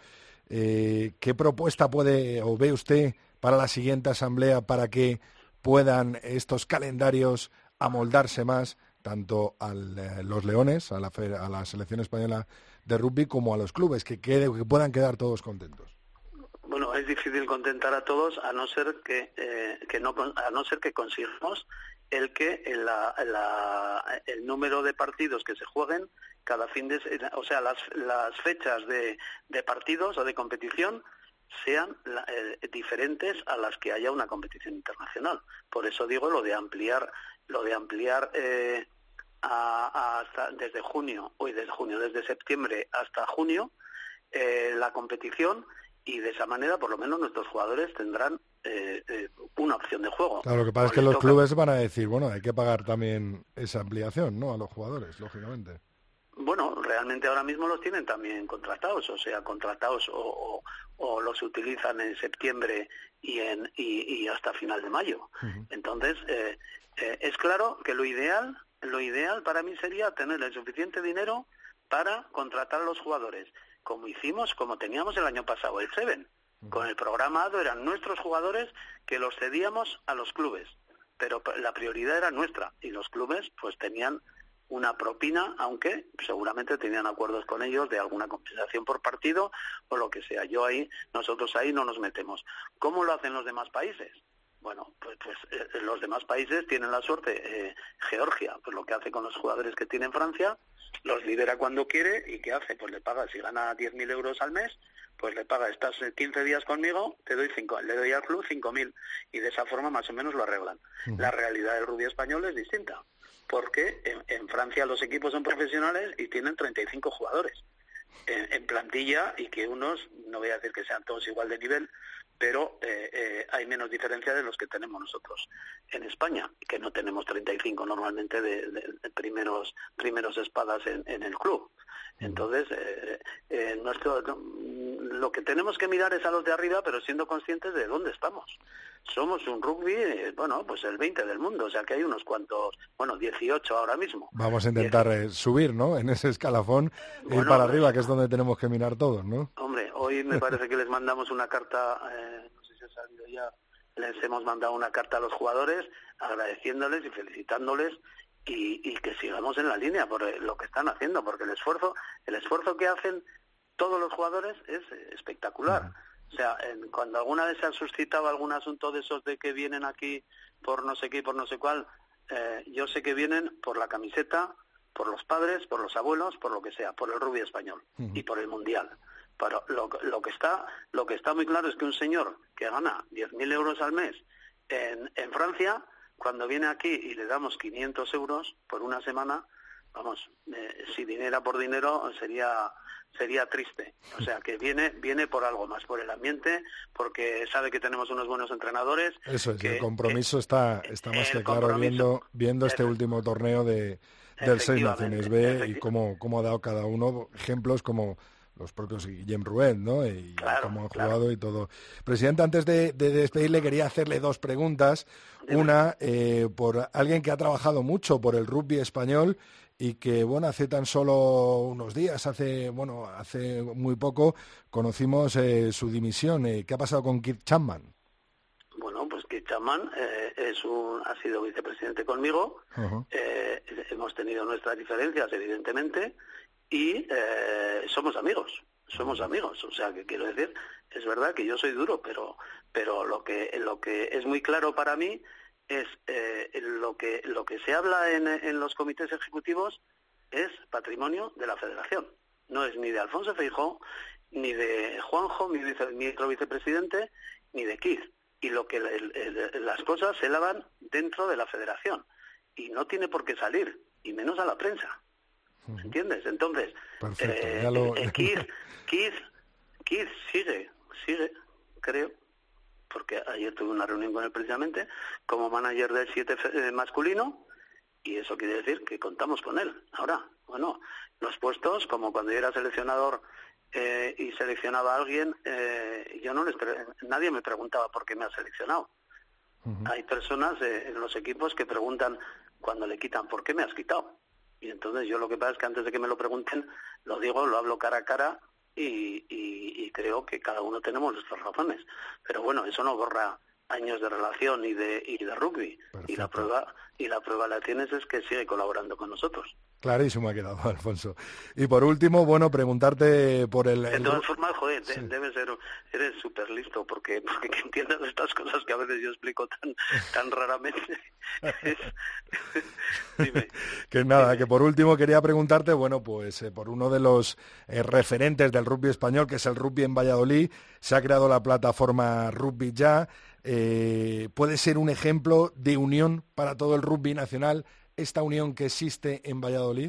eh, ¿qué propuesta puede o ve usted para la siguiente asamblea para que puedan estos calendarios amoldarse más tanto a eh, los Leones, a la, a la selección española de rugby, como a los clubes, que, quede, que puedan quedar todos contentos? Bueno, es difícil contentar a todos a no ser que, eh, que no a no ser que consigamos el que la, la, el número de partidos que se jueguen cada fin de, o sea, las, las fechas de, de partidos o de competición sean eh, diferentes a las que haya una competición internacional. Por eso digo lo de ampliar, lo de ampliar eh, a, a hasta desde junio, hoy desde junio, desde septiembre hasta junio eh, la competición. Y de esa manera, por lo menos, nuestros jugadores tendrán eh, eh, una opción de juego. Claro, lo que pasa es que los clubes van a decir, bueno, hay que pagar también esa ampliación, ¿no?, a los jugadores, lógicamente. Bueno, realmente ahora mismo los tienen también contratados, o sea, contratados o, o, o los utilizan en septiembre y, en, y, y hasta final de mayo. Uh-huh. Entonces, eh, eh, es claro que lo ideal, lo ideal para mí sería tener el suficiente dinero para contratar a los jugadores, como hicimos, como teníamos el año pasado, el Seven. Con el programa A D O eran nuestros jugadores que los cedíamos a los clubes, pero la prioridad era nuestra, y los clubes pues tenían una propina, aunque seguramente tenían acuerdos con ellos de alguna compensación por partido o lo que sea. Yo ahí, nosotros ahí no nos metemos. ¿Cómo lo hacen los demás países? Bueno, pues, pues eh, los demás países tienen la suerte. Eh, Georgia, pues lo que hace con los jugadores que tiene en Francia, los libera cuando quiere, y ¿qué hace? Pues le paga, si gana diez mil euros al mes, pues le paga, estás quince días conmigo, te doy cinco, le doy al club cinco mil, y de esa forma más o menos lo arreglan. Uh-huh. La realidad del rugby español es distinta, porque en, en Francia los equipos son profesionales y tienen treinta y cinco jugadores en, en plantilla, y que unos, no voy a decir que sean todos igual de nivel, pero eh, eh, hay menos diferencia de los que tenemos nosotros en España, que no tenemos treinta y cinco normalmente de, de, de primeros primeros espadas en, en el club. Entonces, eh, eh, nuestro, lo que tenemos que mirar es a los de arriba, pero siendo conscientes de dónde estamos. Somos un rugby, eh, bueno, pues el veinte del mundo, o sea que hay unos cuantos, bueno, dieciocho ahora mismo. Vamos a intentar eh, subir, ¿no?, en ese escalafón, bueno, ir para arriba, que es donde tenemos que mirar todos, ¿no? Hombre, hoy me parece que les mandamos una carta, eh, no sé si ha salido ya, les hemos mandado una carta a los jugadores agradeciéndoles y felicitándoles, y, y que sigamos en la línea por lo que están haciendo, porque el esfuerzo, el esfuerzo que hacen todos los jugadores es espectacular. Uh-huh. O sea, en, cuando alguna vez se ha suscitado algún asunto de esos de que vienen aquí por no sé qué y por no sé cuál, eh, yo sé que vienen por la camiseta, por los padres, por los abuelos, por lo que sea, por el rugby español uh-huh. y por el mundial. Pero lo, lo que está lo que está muy claro es que un señor que gana diez mil euros al mes en, en Francia, cuando viene aquí y le damos quinientos euros por una semana, vamos, eh, si dinero por dinero sería sería triste. O sea, que viene viene por algo más, por el ambiente, porque sabe que tenemos unos buenos entrenadores. Eso es, que, el compromiso que, está está más que claro viendo viendo este último torneo de del Seis Naciones B, y cómo, cómo ha dado cada uno ejemplos como los propios Guillem Ruet, ¿no? Y claro, cómo han claro. jugado y todo. Presidente, antes de, de despedirle quería hacerle dos preguntas. Dime. Una, eh, por alguien que ha trabajado mucho por el rugby español y que, bueno, hace tan solo unos días, hace, bueno, hace muy poco, conocimos eh, su dimisión. Eh, ¿Qué ha pasado con Keith Chapman? Bueno, pues Keith Chapman eh, es un, ha sido vicepresidente conmigo. Uh-huh. eh, hemos tenido nuestras diferencias, evidentemente, y eh, somos amigos, somos amigos. O sea, que quiero decir, es verdad que yo soy duro, pero pero lo que lo que es muy claro para mí es eh, lo que lo que se habla en, en los comités ejecutivos es patrimonio de la Federación. No es ni de Alfonso Feijóo, ni de Juanjo, mi, vice, mi otro vicepresidente, ni de Keith. Y lo que el, el, las cosas se lavan dentro de la Federación y no tiene por qué salir, y menos a la prensa. ¿Entiendes? Entonces, Perfecto, eh, ya lo... eh, Keith, Keith, Keith sigue, sigue, creo, porque ayer tuve una reunión con él precisamente, como manager del siete eh, masculino, y eso quiere decir que contamos con él. Ahora, bueno, los puestos, como cuando yo era seleccionador eh, y seleccionaba a alguien, eh, yo no les pre- nadie me preguntaba por qué me ha seleccionado. Uh-huh. Hay personas eh, en los equipos que preguntan cuando le quitan, ¿por qué me has quitado? Y entonces yo lo que pasa es que antes de que me lo pregunten, lo digo, lo hablo cara a cara y, y, y creo que cada uno tenemos nuestras razones. Pero bueno, eso no borra años de relación y de y de rugby. Perfecto. Y la prueba y la prueba la tienes es que sigue colaborando con nosotros. Clarísimo ha quedado, Alfonso. Y por último, bueno, preguntarte por el... De todas formas, joder, sí. de, debe ser, eres súper listo, porque porque que entiendas estas cosas que a veces yo explico tan tan raramente. Dime. Que nada, Dime. que por último quería preguntarte, bueno, pues eh, por uno de los eh, referentes del rugby español, que es el rugby en Valladolid, se ha creado la plataforma Rugby Ya. Eh, ¿Puede ser un ejemplo de unión para todo el rugby nacional, esta unión que existe en Valladolid?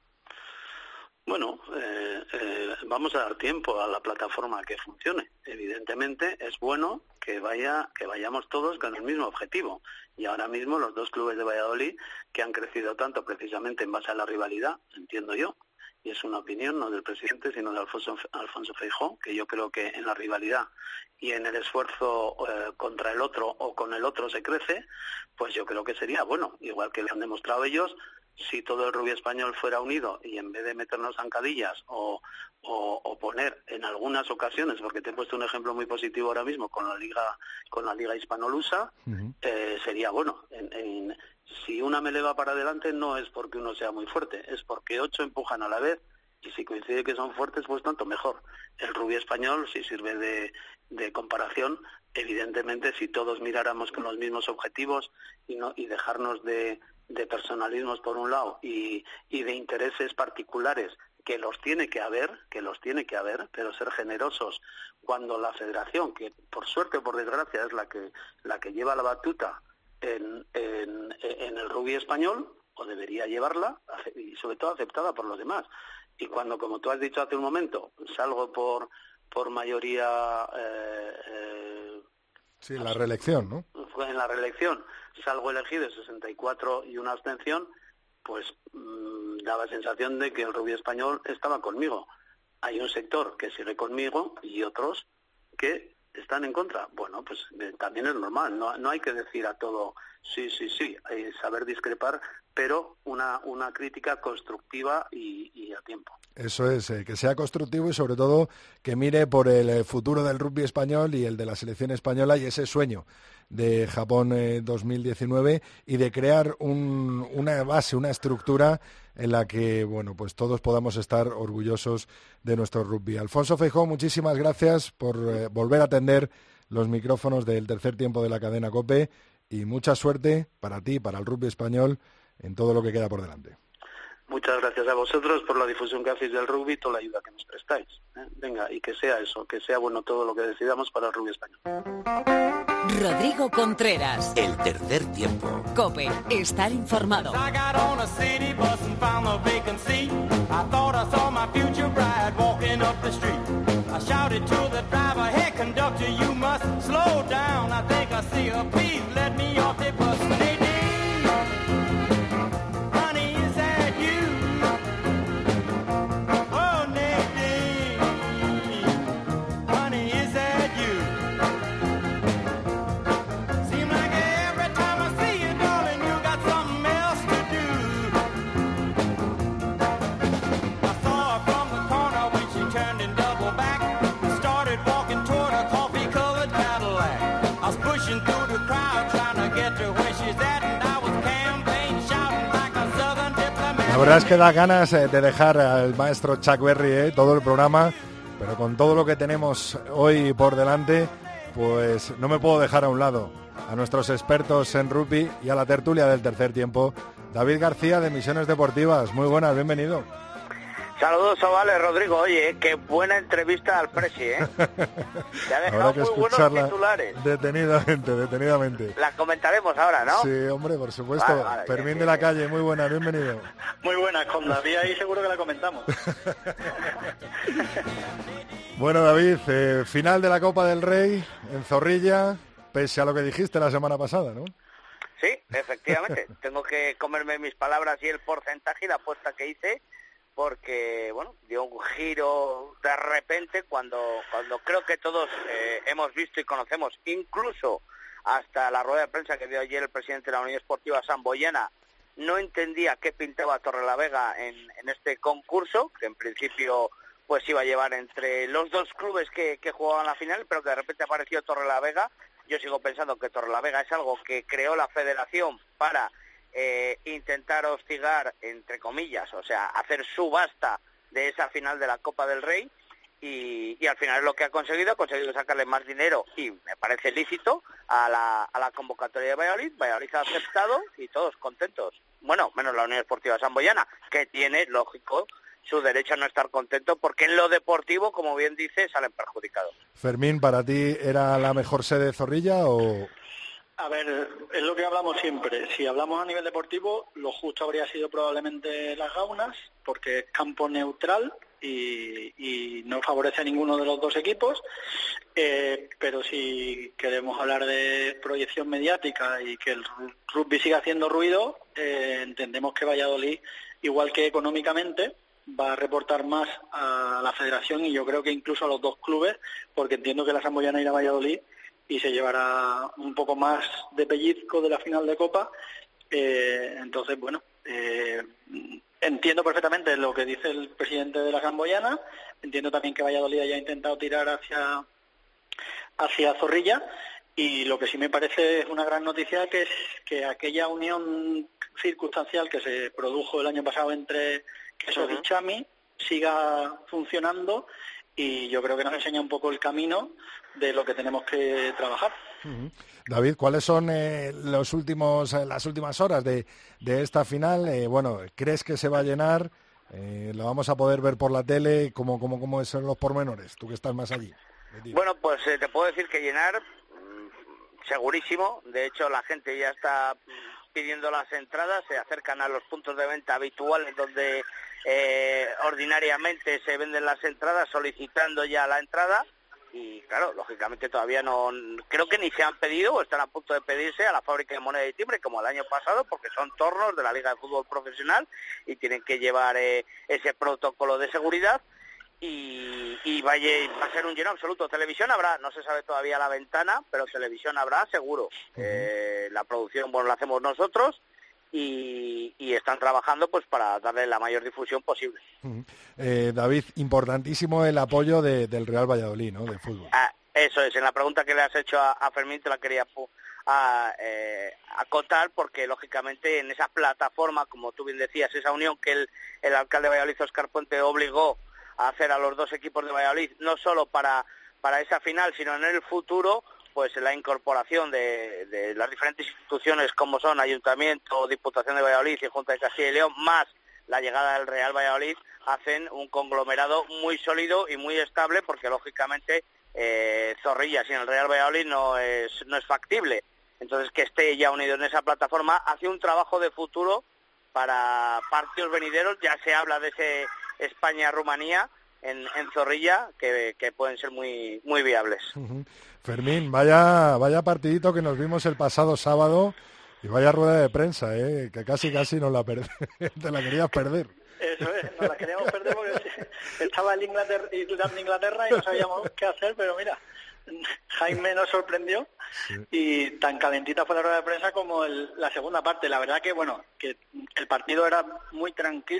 Bueno, eh, eh, vamos a dar tiempo a la plataforma que funcione. Evidentemente es bueno que vaya que vayamos todos con el mismo objetivo. Y ahora mismo los dos clubes de Valladolid, que han crecido tanto precisamente en base a la rivalidad, entiendo yo, y es una opinión no del presidente, sino de Alfonso, Alfonso Feijóo, que yo creo que en la rivalidad y en el esfuerzo eh, contra el otro o con el otro se crece, pues yo creo que sería bueno, igual que lo han demostrado ellos, si todo el rugby español fuera unido y en vez de meternos zancadillas o, o, o poner en algunas ocasiones, porque te he puesto un ejemplo muy positivo ahora mismo con la liga con la liga hispano-lusa, uh-huh. eh, sería bueno. En, en, si una me va para adelante no es porque uno sea muy fuerte, es porque ocho empujan a la vez y si coincide que son fuertes, pues tanto mejor. El rugby español, si sirve de, de comparación, evidentemente si todos miráramos con los mismos objetivos y no y dejarnos de de personalismos por un lado y, y de intereses particulares que los tiene que haber, que los tiene que haber, pero ser generosos cuando la federación, que por suerte o por desgracia es la que la que lleva la batuta en, en, en el rugby español, o debería llevarla, y sobre todo aceptada por los demás. Y cuando, como tú has dicho hace un momento, salgo por por mayoría... Eh, eh, sí, la reelección, ¿no? En la reelección salgo elegido sesenta y cuatro y una abstención, pues mmm, daba sensación de que el rugby español estaba conmigo. Hay un sector que sigue conmigo y otros que están en contra. Bueno, pues eh, también es normal, no, no hay que decir a todo sí, sí, sí, hay que saber discrepar, pero una, una crítica constructiva y, y a tiempo. Eso es, eh, que sea constructivo y sobre todo que mire por el eh, futuro del rugby español y el de la selección española y ese sueño de Japón eh, dos mil diecinueve y de crear un, una base, una estructura en la que, bueno, pues todos podamos estar orgullosos de nuestro rugby. Alfonso Feijóo, muchísimas gracias por eh, volver a atender los micrófonos del tercer tiempo de la cadena COPE y mucha suerte para ti, para el rugby español, en todo lo que queda por delante. Muchas gracias a vosotros por la difusión que hacéis del rugby y toda la ayuda que nos prestáis. ¿eh? Venga, y que sea eso, que sea bueno todo lo que decidamos para el rugby español. Rodrigo Contreras. El tercer tiempo. COPE, estar informado. verdad es que da ganas de dejar al maestro Chuck Berry ¿eh? todo el programa, pero con todo lo que tenemos hoy por delante, pues no me puedo dejar a un lado a nuestros expertos en rugby y a la tertulia del tercer tiempo. David García, de Misiones Deportivas. Muy buenas, bienvenido. Saludos, chavales, Rodrigo. Oye, qué buena entrevista al Presi, ¿eh? Te ha dejado muy buenos titulares. Detenidamente, detenidamente. La comentaremos ahora, ¿no? Sí, hombre, por supuesto. Vale, vale, Fermín bien, de la bien. Calle, muy buena, bienvenido. Muy buenas, con David ahí seguro que la comentamos. Bueno, David, eh, final de la Copa del Rey en Zorrilla, pese a lo que dijiste la semana pasada, ¿no? Sí, efectivamente. Tengo que comerme mis palabras y el porcentaje y la apuesta que hice, porque, bueno, dio un giro de repente cuando cuando creo que todos eh, hemos visto y conocemos, incluso hasta la rueda de prensa que dio ayer el presidente de la Unión Esportiva Samboyana, no entendía qué pintaba Torrelavega en, en este concurso, que en principio pues iba a llevar entre los dos clubes que, que jugaban la final, pero que de repente apareció Torrelavega. Yo sigo pensando que Torrelavega es algo que creó la federación para eh, intentar hostigar, entre comillas, o sea, hacer subasta de esa final de la Copa del Rey, y, y al final lo que ha conseguido, ha conseguido sacarle más dinero, y me parece lícito, a la, a la convocatoria de Valladolid. Valladolid ha aceptado y todos contentos. Bueno, menos la Unión Esportiva Samboyana, que tiene, lógico, su derecho a no estar contento, porque en lo deportivo, como bien dice, salen perjudicados. Fermín, ¿para ti era la mejor sede de Zorrilla o...? A ver, es lo que hablamos siempre. Si hablamos a nivel deportivo, lo justo habría sido probablemente Las Gaunas, porque es campo neutral y, y no favorece a ninguno de los dos equipos. Eh, pero si queremos hablar de proyección mediática y que el rugby siga haciendo ruido, eh, entendemos que Valladolid, igual que económicamente, va a reportar más a la federación y yo creo que incluso a los dos clubes, porque entiendo que la Samboyana irá a Valladolid y se llevará un poco más de pellizco de la final de Copa. Eh, entonces, bueno, eh, entiendo perfectamente lo que dice el presidente de la Samboyana, entiendo también que Valladolid haya intentado tirar hacia, hacia Zorrilla, y lo que sí me parece es una gran noticia que es que aquella unión circunstancial que se produjo el año pasado entre Quesos y Chami siga funcionando, y yo creo que nos enseña un poco el camino de lo que tenemos que trabajar. Uh-huh. David, ¿cuáles son eh, los últimos, eh, las últimas horas de, de esta final? Eh, bueno, ¿crees que se va a llenar? Eh, ¿Lo vamos a poder ver por la tele? ¿Cómo, cómo, cómo son los pormenores? Tú que estás más allí. Bueno, pues eh, te puedo decir que llenar, mmm, segurísimo. De hecho, la gente ya está pidiendo las entradas, se acercan a los puntos de venta habituales donde eh, ordinariamente se venden las entradas, solicitando ya la entrada. Y claro, lógicamente todavía no, creo que ni se han pedido o están a punto de pedirse a la fábrica de moneda y timbre como el año pasado, porque son tornos de la Liga de Fútbol Profesional y tienen que llevar eh, ese protocolo de seguridad. Y, y vaya, va a ser un lleno absoluto. Televisión habrá, no se sabe todavía la ventana, pero televisión habrá seguro. Uh-huh. Eh, la producción, bueno, la hacemos nosotros. Y, y están trabajando pues para darle la mayor difusión posible. Uh-huh. eh, David, importantísimo el apoyo de, del Real Valladolid, ¿no?, de fútbol. Ah, eso es, en la pregunta que le has hecho a, a Fermín te la quería a, eh, acotar, porque lógicamente en esa plataforma, como tú bien decías, esa unión que el, el alcalde de Valladolid, Óscar Puente, obligó a hacer a los dos equipos de Valladolid, no solo para, para esa final, sino en el futuro, pues la incorporación de, de las diferentes instituciones como son Ayuntamiento, Diputación de Valladolid y Junta de Castilla y León, más la llegada del Real Valladolid, hacen un conglomerado muy sólido y muy estable, porque lógicamente eh, Zorrilla sin el Real Valladolid no es, no es factible. Entonces, que esté ya unido en esa plataforma hace un trabajo de futuro para partidos venideros. Ya se habla de ese España-Rumanía en, en Zorrilla, que, que pueden ser muy, muy viables. Uh-huh. Fermín, vaya vaya partidito que nos vimos el pasado sábado, y vaya rueda de prensa, ¿eh? Que casi casi nos la perdí, te la querías perder. Eso es, nos la queríamos perder porque estaba el Inglaterra, Inglaterra y no sabíamos qué hacer, pero mira, Jaime nos sorprendió, sí. Y tan calentita fue la rueda de prensa como el, la segunda parte. La verdad que, bueno, que el partido era muy tranquilo,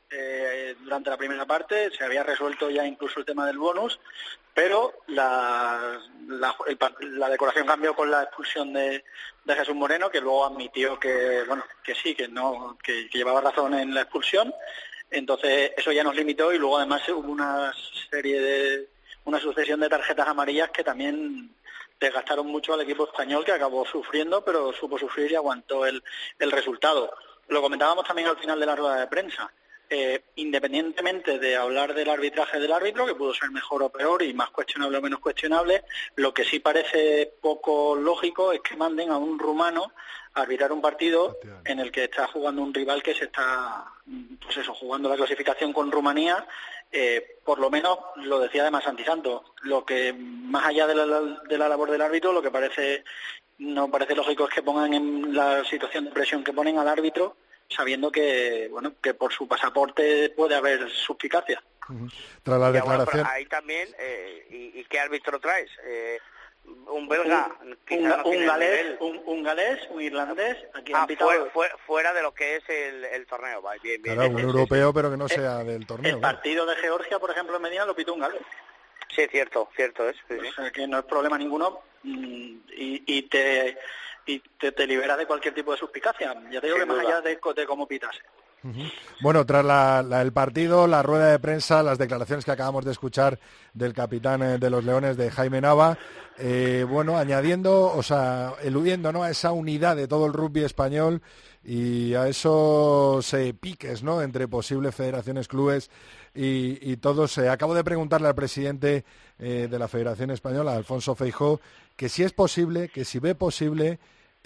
eh, durante la primera parte, se había resuelto ya incluso el tema del bonus, pero la, la, el, la decoración cambió con la expulsión de, de Jesús Moreno, que luego admitió que bueno que sí, que no que, que llevaba razón en la expulsión. Entonces eso ya nos limitó y luego además hubo una serie de una sucesión de tarjetas amarillas que también desgastaron mucho al equipo español, que acabó sufriendo, pero supo sufrir y aguantó el, el resultado. Lo comentábamos también al final de la rueda de prensa. Eh, independientemente de hablar del arbitraje del árbitro, que pudo ser mejor o peor y más cuestionable o menos cuestionable, lo que sí parece poco lógico es que manden a un rumano a arbitrar un partido en el que está jugando un rival que se está, pues eso, jugando la clasificación con Rumanía. Eh, por lo menos, lo decía además Santisanto, lo que más allá de la, de la labor del árbitro, lo que parece no parece lógico es que pongan en la situación de presión que ponen al árbitro, sabiendo que bueno que por su pasaporte puede haber suspicacia. Uh-huh. Tras la declaración... Bueno, ahí también, eh, ¿y, ¿y qué árbitro traes? Eh, un belga, un, quizá un, no un galés, nivel. un, un galés, un irlandés, aquí ah, han pitado... fue, fue, fuera de lo que es el, el torneo, va, bien, bien. Claro, un bien, europeo, sí, pero que no sí. sea del torneo. El partido de Georgia, por ejemplo, en Medina lo pitó un galés. Sí, cierto, cierto es. Sí, o sí. sea, que no es problema ninguno y, y te y te, te libera de cualquier tipo de suspicacia. Ya te digo Sin que duda. Más allá de, de cómo pitase. Uh-huh. Bueno, tras la, la, el partido, la rueda de prensa, las declaraciones que acabamos de escuchar del capitán eh, de los Leones, de Jaime Nava, eh, bueno, añadiendo, o sea, eludiendo, ¿no?, a esa unidad de todo el rugby español y a esos eh, piques, ¿no?, entre posibles federaciones, clubes y, y todos. Eh, acabo de preguntarle al presidente eh, de la Federación Española, Alfonso Feijóo, que si es posible, que si ve posible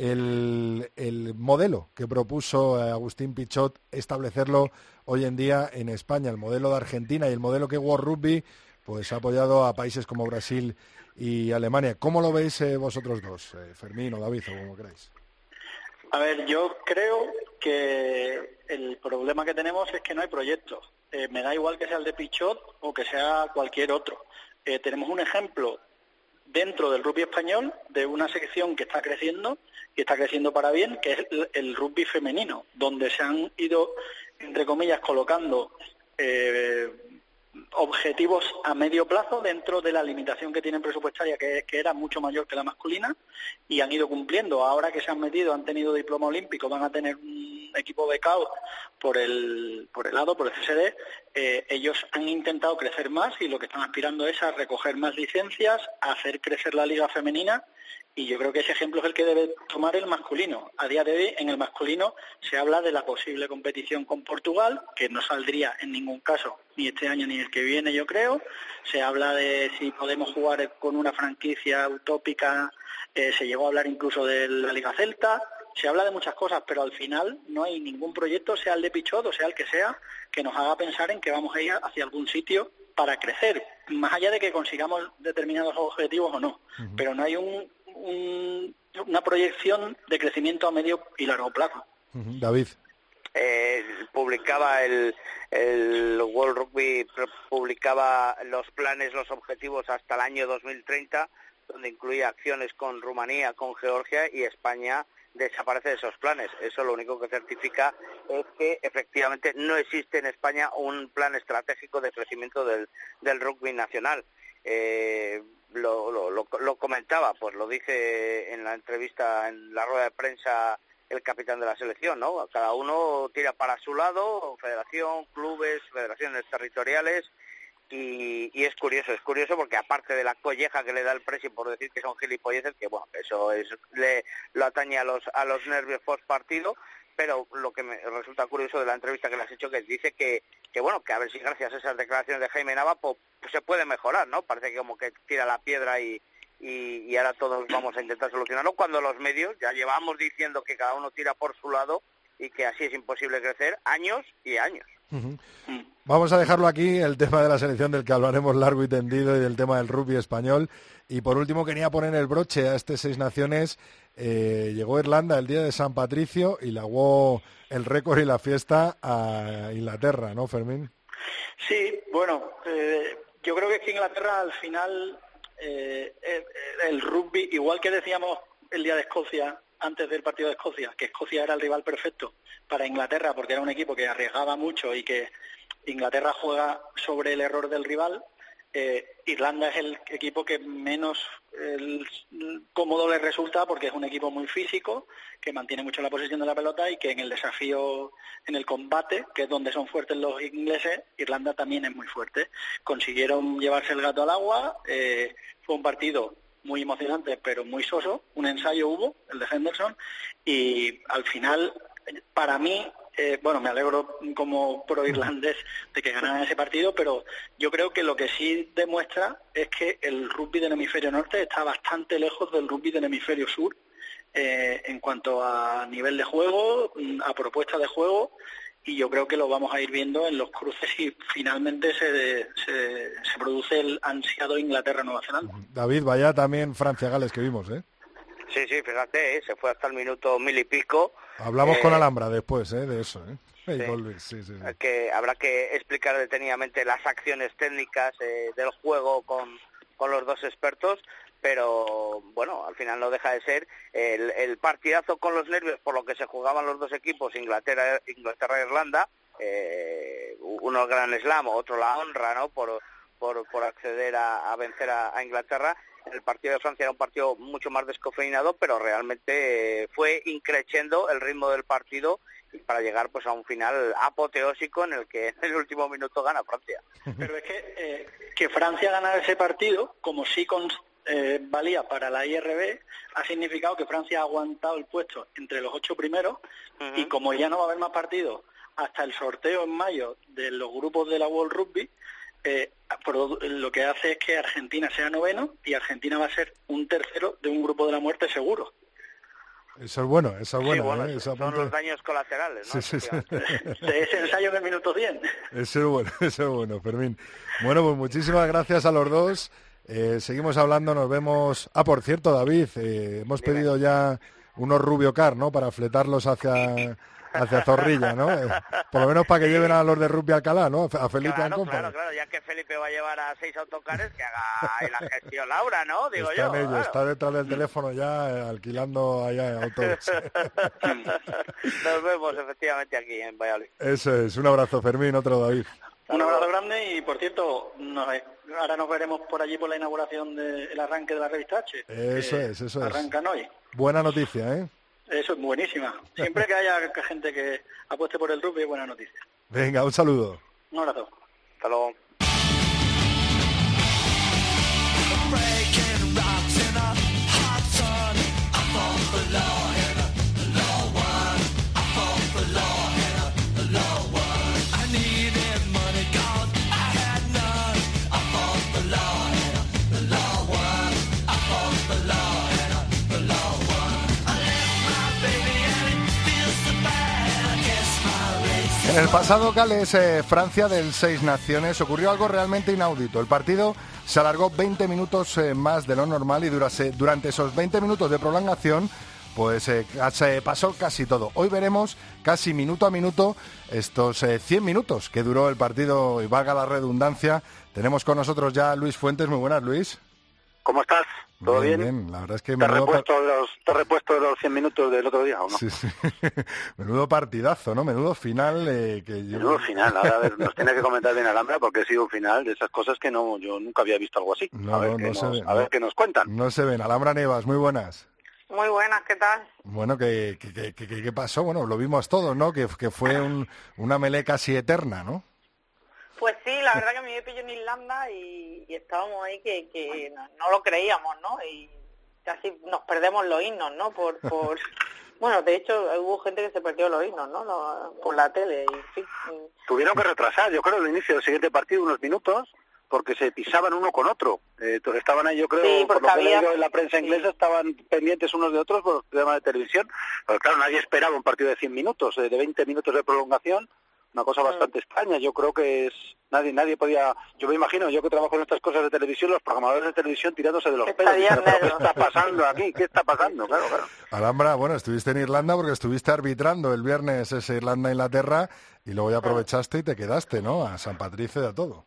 El, el modelo que propuso Agustín Pichot, establecerlo hoy en día en España, el modelo de Argentina y el modelo que World Rugby pues ha apoyado a países como Brasil y Alemania. ¿Cómo lo veis eh, vosotros dos, eh, Fermín o David, o como queráis? A ver, yo creo que el problema que tenemos es que no hay proyectos. Eh, me da igual que sea el de Pichot o que sea cualquier otro. Eh, tenemos un ejemplo dentro del rugby español de una sección que está creciendo y está creciendo para bien, que es el, el rugby femenino, donde se han ido, entre comillas, colocando eh, objetivos a medio plazo dentro de la limitación que tienen presupuestaria, que, que era mucho mayor que la masculina, y han ido cumpliendo. Ahora que se han metido, han tenido diploma olímpico, van a tener un equipo becado por el por el lado, por el C S D, eh, ellos han intentado crecer más y lo que están aspirando es a recoger más licencias, a hacer crecer la liga femenina, y yo creo que ese ejemplo es el que debe tomar el masculino. A día de hoy, en el masculino, se habla de la posible competición con Portugal, que no saldría en ningún caso, ni este año ni el que viene, yo creo. Se habla de si podemos jugar con una franquicia utópica, eh, se llegó a hablar incluso de la Liga Celta. Se habla de muchas cosas, pero al final no hay ningún proyecto, sea el de Pichot o sea el que sea, que nos haga pensar en que vamos a ir hacia algún sitio para crecer, más allá de que consigamos determinados objetivos o no. Uh-huh. Pero no hay un, un, una proyección de crecimiento a medio y largo plazo. Uh-huh. David. Eh, publicaba el, el World Rugby, publicaba los planes, los objetivos hasta el año dos mil treinta, donde incluía acciones con Rumanía, con Georgia, y España desaparece de esos planes. Eso lo único que certifica es que efectivamente no existe en España un plan estratégico de crecimiento del, del rugby nacional. Eh, lo, lo, lo, lo comentaba, pues lo dice en la entrevista, en la rueda de prensa, el capitán de la selección, ¿no? Cada uno tira para su lado, federación, clubes, federaciones territoriales. Y, y es curioso, es curioso porque aparte de la colleja que le da el presi por decir que son gilipolleces, que bueno, eso es le lo atañe a los a los nervios post partido, pero lo que me resulta curioso de la entrevista que le has hecho, que dice que, que bueno, que a ver si gracias a esas declaraciones de Jaime Nava pues, pues se puede mejorar, ¿no? Parece que como que tira la piedra y, y, y ahora todos vamos a intentar solucionarlo, cuando los medios ya llevamos diciendo que cada uno tira por su lado y que así es imposible crecer años y años. Uh-huh. Vamos a dejarlo aquí, el tema de la selección, del que hablaremos largo y tendido, y del tema del rugby español. Y por último quería poner el broche a este Seis Naciones. Eh, llegó Irlanda el día de San Patricio y laguó el récord y la fiesta a Inglaterra, ¿no, Fermín? Sí, bueno, eh, yo creo que es que Inglaterra al final, eh, eh, el rugby, igual que decíamos el día de Escocia, antes del partido de Escocia, que Escocia era el rival perfecto para Inglaterra porque era un equipo que arriesgaba mucho y que Inglaterra juega sobre el error del rival. Eh, Irlanda es el equipo que menos el, cómodo le resulta porque es un equipo muy físico, que mantiene mucho la posesión de la pelota y que en el desafío, en el combate, que es donde son fuertes los ingleses, Irlanda también es muy fuerte. Consiguieron llevarse el gato al agua, eh, fue un partido muy emocionante pero muy soso, un ensayo hubo, el de Henderson, y al final, para mí, Eh, bueno, me alegro como pro-irlandés de que ganaran ese partido, pero yo creo que lo que sí demuestra es que el rugby del hemisferio norte está bastante lejos del rugby del hemisferio sur eh, en cuanto a nivel de juego, a propuesta de juego, y yo creo que lo vamos a ir viendo en los cruces y finalmente se, se, se produce el ansiado Inglaterra-Nueva Zelanda. David, vaya también Francia-Gales que vimos, ¿eh? Sí, sí, fíjate, ¿eh? Se fue hasta el minuto mil y pico. Hablamos eh, con Alhambra después, ¿eh? De eso, ¿eh? Sí. Gol, sí, sí, sí. Que habrá que explicar detenidamente las acciones técnicas eh, del juego con, con los dos expertos, pero bueno, al final no deja de ser el, el partidazo con los nervios por lo que se jugaban los dos equipos, Inglaterra Inglaterra e Irlanda, eh, uno el Gran Slam, otro la honra, ¿no? Por, por, por acceder a, a vencer a, a Inglaterra. El partido de Francia era un partido mucho más descafeinado, pero realmente eh, fue increciendo el ritmo del partido para llegar pues a un final apoteósico en el que en el último minuto gana Francia. Pero es que eh, que Francia ganara ese partido, como sí con, eh, valía para la I R B, ha significado que Francia ha aguantado el puesto entre los ocho primeros, uh-huh. Y como ya no va a haber más partidos hasta el sorteo en mayo de los grupos de la World Rugby, Eh, lo que hace es que Argentina sea noveno y Argentina va a ser un tercero de un grupo de la muerte seguro. Eso es bueno, eso es bueno. Sí, bueno, ¿eh? son Eso los daños colaterales, ¿no? Sí, sí, sí. De ese ensayo en el minuto cien. Eso es bueno, eso es bueno, Fermín. Bueno, pues muchísimas gracias a los dos. Eh, seguimos hablando, nos vemos. Ah, por cierto, David, eh, hemos Dime. pedido ya unos Rubio Car, ¿no? Para fletarlos hacia... hacia Zorrilla, ¿no? Eh, por lo menos para que lleven a los de Rugby Alcalá, ¿no? A Felipe claro, and claro, claro, ya que Felipe va a llevar a seis autocares, que haga la gestión Laura, ¿no? Digo está yo. En ello, claro. Está detrás del teléfono ya, eh, alquilando allá autobús. Nos vemos efectivamente aquí en Valladolid. Eso es, un abrazo, Fermín, otro David. Un abrazo grande y, por cierto, nos, ahora nos veremos por allí por la inauguración del arranque de la revista H. Eso es, eso es. Arrancan hoy. Buena noticia, ¿eh? Eso es buenísima. Siempre que haya gente que apueste por el rugby es buena noticia. Venga, un saludo. Un abrazo. Hasta luego. En el pasado Gales, eh, Francia del Seis Naciones, ocurrió algo realmente inaudito. El partido se alargó veinte minutos eh, más de lo normal y durase, durante esos veinte minutos de prolongación pues eh, se pasó casi todo. Hoy veremos casi minuto a minuto estos eh, cien minutos que duró el partido, y valga la redundancia. Tenemos con nosotros ya a Luis Fuentes. Muy buenas, Luis. ¿Cómo estás? ¿Todo bien? Bien, bien. La verdad es que... ¿Te has menudo repuesto, par... los, ¿Te has repuesto los cien minutos del otro día o no? Sí, sí. Menudo partidazo, ¿no? Menudo final eh, que yo... Menudo final. Ahora, a ver, nos tiene que comentar bien Alhambra porque ha sido un final de esas cosas que no yo nunca había visto algo así. No, a ver, no, qué no nos, se ven. A ver qué nos cuentan. No se ven. Alhambra Nevas, muy buenas. Muy buenas, ¿qué tal? Bueno, ¿qué, qué, qué, qué, qué pasó? Bueno, lo vimos todos, ¿no? Que, que fue un, una melé casi eterna, ¿no? Pues sí, la verdad que a mí me pilló en Irlanda y, y estábamos ahí que, que no, no lo creíamos, ¿no? Y casi nos perdemos los himnos, ¿no? Por, por bueno, de hecho hubo gente que se perdió los himnos, ¿no? Lo, por la tele y en fin. Tuvieron que retrasar, yo creo, el inicio del siguiente partido unos minutos porque se pisaban uno con otro. Eh, estaban ahí, yo creo, sí, por lo había... que he leído en la prensa inglesa, sí. Estaban pendientes unos de otros por los programas de televisión. Pero claro, nadie esperaba un partido de cien minutos, eh, de veinte minutos de prolongación. Una cosa bastante mm. extraña. Yo creo que es nadie nadie podía... Yo me imagino, yo que trabajo en estas cosas de televisión, los programadores de televisión tirándose de los pelos. Diciendo, ¿pero qué está pasando aquí? ¿Qué está pasando? Claro, claro. Alhambra, bueno, estuviste en Irlanda porque estuviste arbitrando el viernes ese Irlanda-Inglaterra y luego ya aprovechaste y te quedaste, ¿no? A San Patricio y a todo.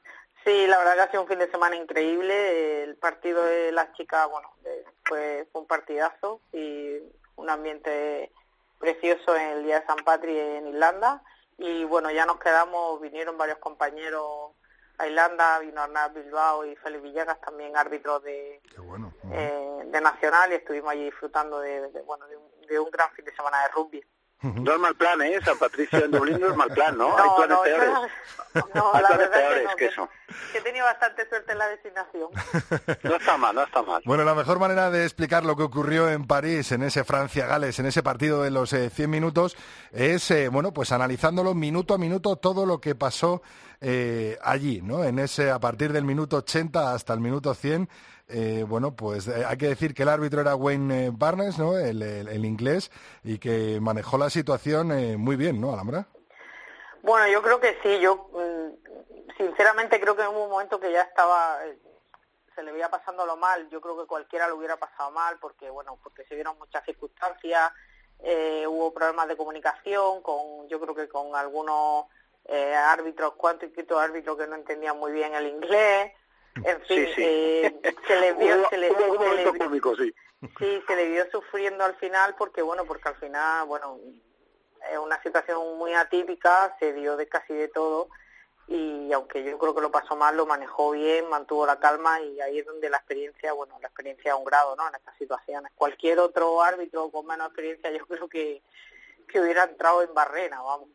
Sí, la verdad que ha sido un fin de semana increíble. El partido de las chicas, bueno, fue, fue un partidazo y un ambiente precioso en el día de San Patricio en Irlanda. y bueno, ya nos quedamos, vinieron varios compañeros a Irlanda, vino Arnaz Bilbao y Félix Villegas, también árbitros de, bueno. uh-huh. eh, de Nacional, y estuvimos allí disfrutando de, de, bueno, de, un, de un gran fin de semana de rugby. No es mal plan, ¿eh? San Patricio en Dublín no es mal plan, ¿no? No, Hay planes no, peores. No, Hay la planes verdad peores que, no, que, que eso. Que he tenido bastante suerte en la designación. No está mal, no está mal. Bueno, la mejor manera de explicar lo que ocurrió en París, en ese Francia-Gales, en ese partido de los eh, cien minutos, es, eh, bueno, pues analizándolo minuto a minuto todo lo que pasó eh, allí, ¿no? En ese, a partir del minuto ochenta hasta el minuto cien, eh, bueno, pues eh, hay que decir que el árbitro era Wayne Barnes, ¿no? El, el, el inglés, y que manejó la situación eh, muy bien, ¿no, Alhambra? Bueno, yo creo que sí, yo sinceramente creo que en un momento que ya estaba, se le veía pasándolo mal, yo creo que cualquiera lo hubiera pasado mal, porque bueno, porque se vieron muchas circunstancias, eh, hubo problemas de comunicación, con yo creo que con algunos eh, árbitros, cuantos y quintos árbitros que no entendían muy bien el inglés, en fin, sí, sí. Eh, se le vio, hubo, se le, hubo un se momento le, cómico, sí. Sí, se le vio sufriendo al final, porque bueno, porque al final, bueno, es una situación muy atípica, se dio de casi de todo, y aunque yo creo que lo pasó mal, lo manejó bien, mantuvo la calma, y ahí es donde la experiencia, bueno, la experiencia a un grado, ¿no?, en estas situaciones. Cualquier otro árbitro con menos experiencia yo creo que, que hubiera entrado en barrena, vamos.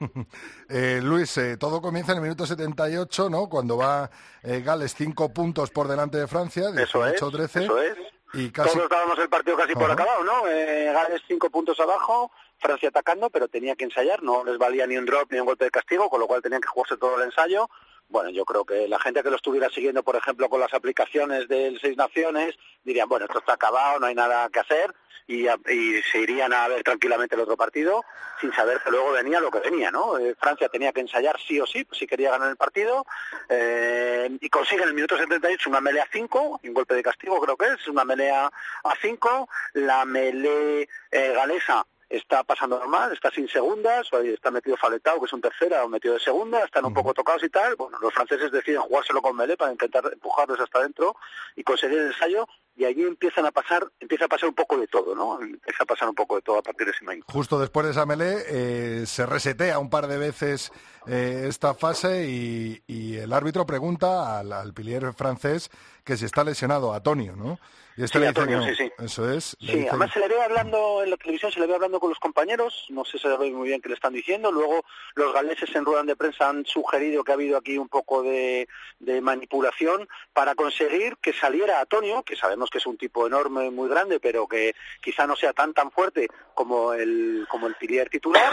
eh, Luis, eh, todo comienza en el minuto setenta y ocho, ¿no?, cuando va eh, Gales cinco puntos por delante de Francia, dieciocho trece. Eso es, eso es. Y casi... Todos dábamos el partido casi por uh-huh. acabado, ¿no? Eh, Gales cinco puntos abajo, Francia atacando, pero tenía que ensayar, no les valía ni un drop ni un golpe de castigo, con lo cual tenían que jugarse todo el ensayo. Bueno, yo creo que la gente que lo estuviera siguiendo, por ejemplo, con las aplicaciones del Seis Naciones, dirían, bueno, esto está acabado, no hay nada que hacer, y, y se irían a ver tranquilamente el otro partido, sin saber que luego venía lo que venía, ¿no? Eh, Francia tenía que ensayar sí o sí, pues, si quería ganar el partido, eh, y consigue en el minuto setenta y ocho una melee a cinco, un golpe de castigo creo que es, una melee a cinco, la melee eh, galesa está pasando normal, está sin segundas, está metido Faletao, que es un tercera, o metido de segunda, están un poco tocados y tal. Bueno, los franceses deciden jugárselo con Melé para intentar empujarlos hasta adentro y conseguir el ensayo, y allí empiezan a pasar, empieza a pasar un poco de todo, ¿no? Empieza a pasar un poco de todo a partir de ese momento. Justo después de esa melee eh, se resetea un par de veces eh, esta fase y, y el árbitro pregunta al, al pilier francés que si está lesionado, a Antonio, ¿no? Y este sí, le dice Antonio, no. sí, sí. Eso es. Sí, dice... además se le ve hablando en la televisión, se le ve hablando con los compañeros, no sé si se ve muy bien qué le están diciendo. Luego los galeses en rueda de prensa han sugerido que ha habido aquí un poco de, de manipulación para conseguir que saliera Antonio, que sabemos que es un tipo enorme, muy grande, pero que quizá no sea tan tan fuerte como el como el pilier titular.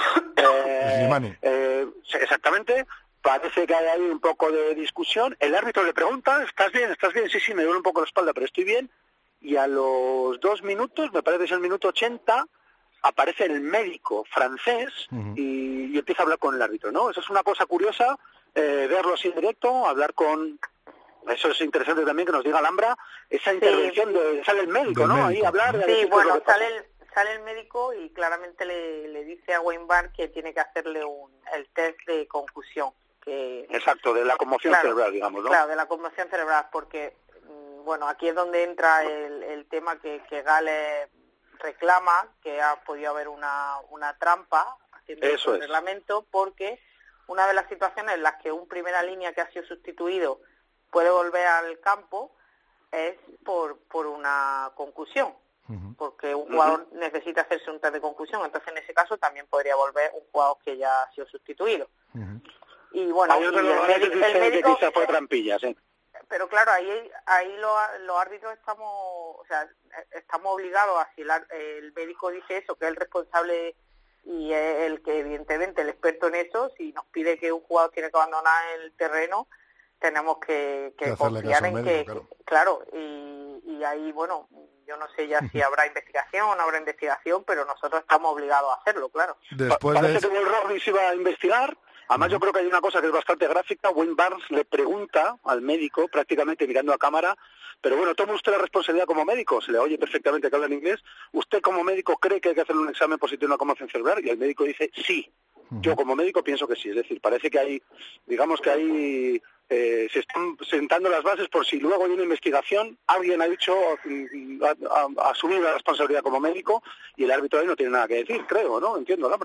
eh, eh, exactamente. Parece que hay ahí un poco de discusión. El árbitro le pregunta, ¿estás bien? ¿Estás bien? Sí, sí, me duele un poco la espalda, pero estoy bien. Y a los dos minutos, me parece que es el minuto ochenta, aparece el médico francés uh-huh. y, y empieza a hablar con el árbitro, ¿no? Eso es una cosa curiosa, eh, verlo así en directo, hablar con... Eso es interesante también que nos diga Alhambra, esa intervención sí. de... Sale el médico, ¿no? Médico. Ahí a hablar... De sí, bueno, sale el, sale el médico y claramente le, le dice a Wayne Barr que tiene que hacerle un, el test de concusión. Que, Exacto, de la conmoción claro, cerebral, digamos, ¿no? Claro, de la conmoción cerebral, porque, bueno, aquí es donde entra el, el tema que, que Gales reclama, que ha podido haber una, una trampa haciendo Eso el es. reglamento, porque una de las situaciones en las que un primera línea que ha sido sustituido puede volver al campo es por, por una concusión, uh-huh. porque un jugador uh-huh. necesita hacerse un test de concusión, entonces en ese caso también podría volver un jugador que ya ha sido sustituido. Uh-huh. Y bueno, y el, médico, el médico que quizá fue trampilla, sí. Pero claro, ahí ahí los, los árbitros estamos, o sea, estamos obligados a, si el, el médico dice eso, que es el responsable y es el que evidentemente el experto en eso, si nos pide que un jugador tiene que abandonar el terreno, tenemos que, que confiar en que, claro, claro y, y ahí, bueno, yo no sé ya si habrá investigación o no habrá investigación, pero nosotros estamos obligados a hacerlo, claro. Después Parece de... que el rugby se iba a investigar. Además, yo creo que hay una cosa que es bastante gráfica. Wayne Barnes le pregunta al médico, prácticamente mirando a cámara, pero bueno, toma usted la responsabilidad como médico, se le oye perfectamente que habla en inglés, ¿usted como médico cree que hay que hacerle un examen positivo de una conmoción cerebral? Y el médico dice, sí. Yo como médico pienso que sí, es decir, parece que hay, digamos que hay, eh, se están sentando las bases por si luego hay una investigación, alguien ha dicho, ha, ha, ha asumido la responsabilidad como médico y el árbitro ahí no tiene nada que decir, creo, ¿no? Entiendo, Alhambra.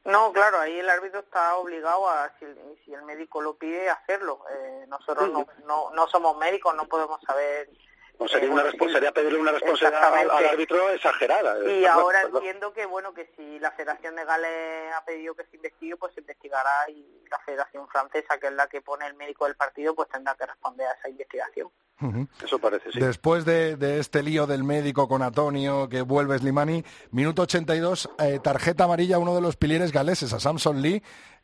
No, claro, ahí el árbitro está obligado a, si, si el médico lo pide, a hacerlo. Eh, nosotros no, no, no somos médicos, no podemos saber... Pues sería, eh, una bueno, respons- sería pedirle una responsabilidad al, al árbitro exagerada. Y ahora entiendo que bueno que si la Federación de Gales ha pedido que se investigue, pues se investigará, y la Federación Francesa, que es la que pone el médico del partido, pues tendrá que responder a esa investigación. Uh-huh. Eso parece, sí. Después de, de este lío del médico con Antonio, que vuelve Slimani, minuto ochenta y dos, eh, tarjeta amarilla a uno de los pilieres galeses, a Samson Lee,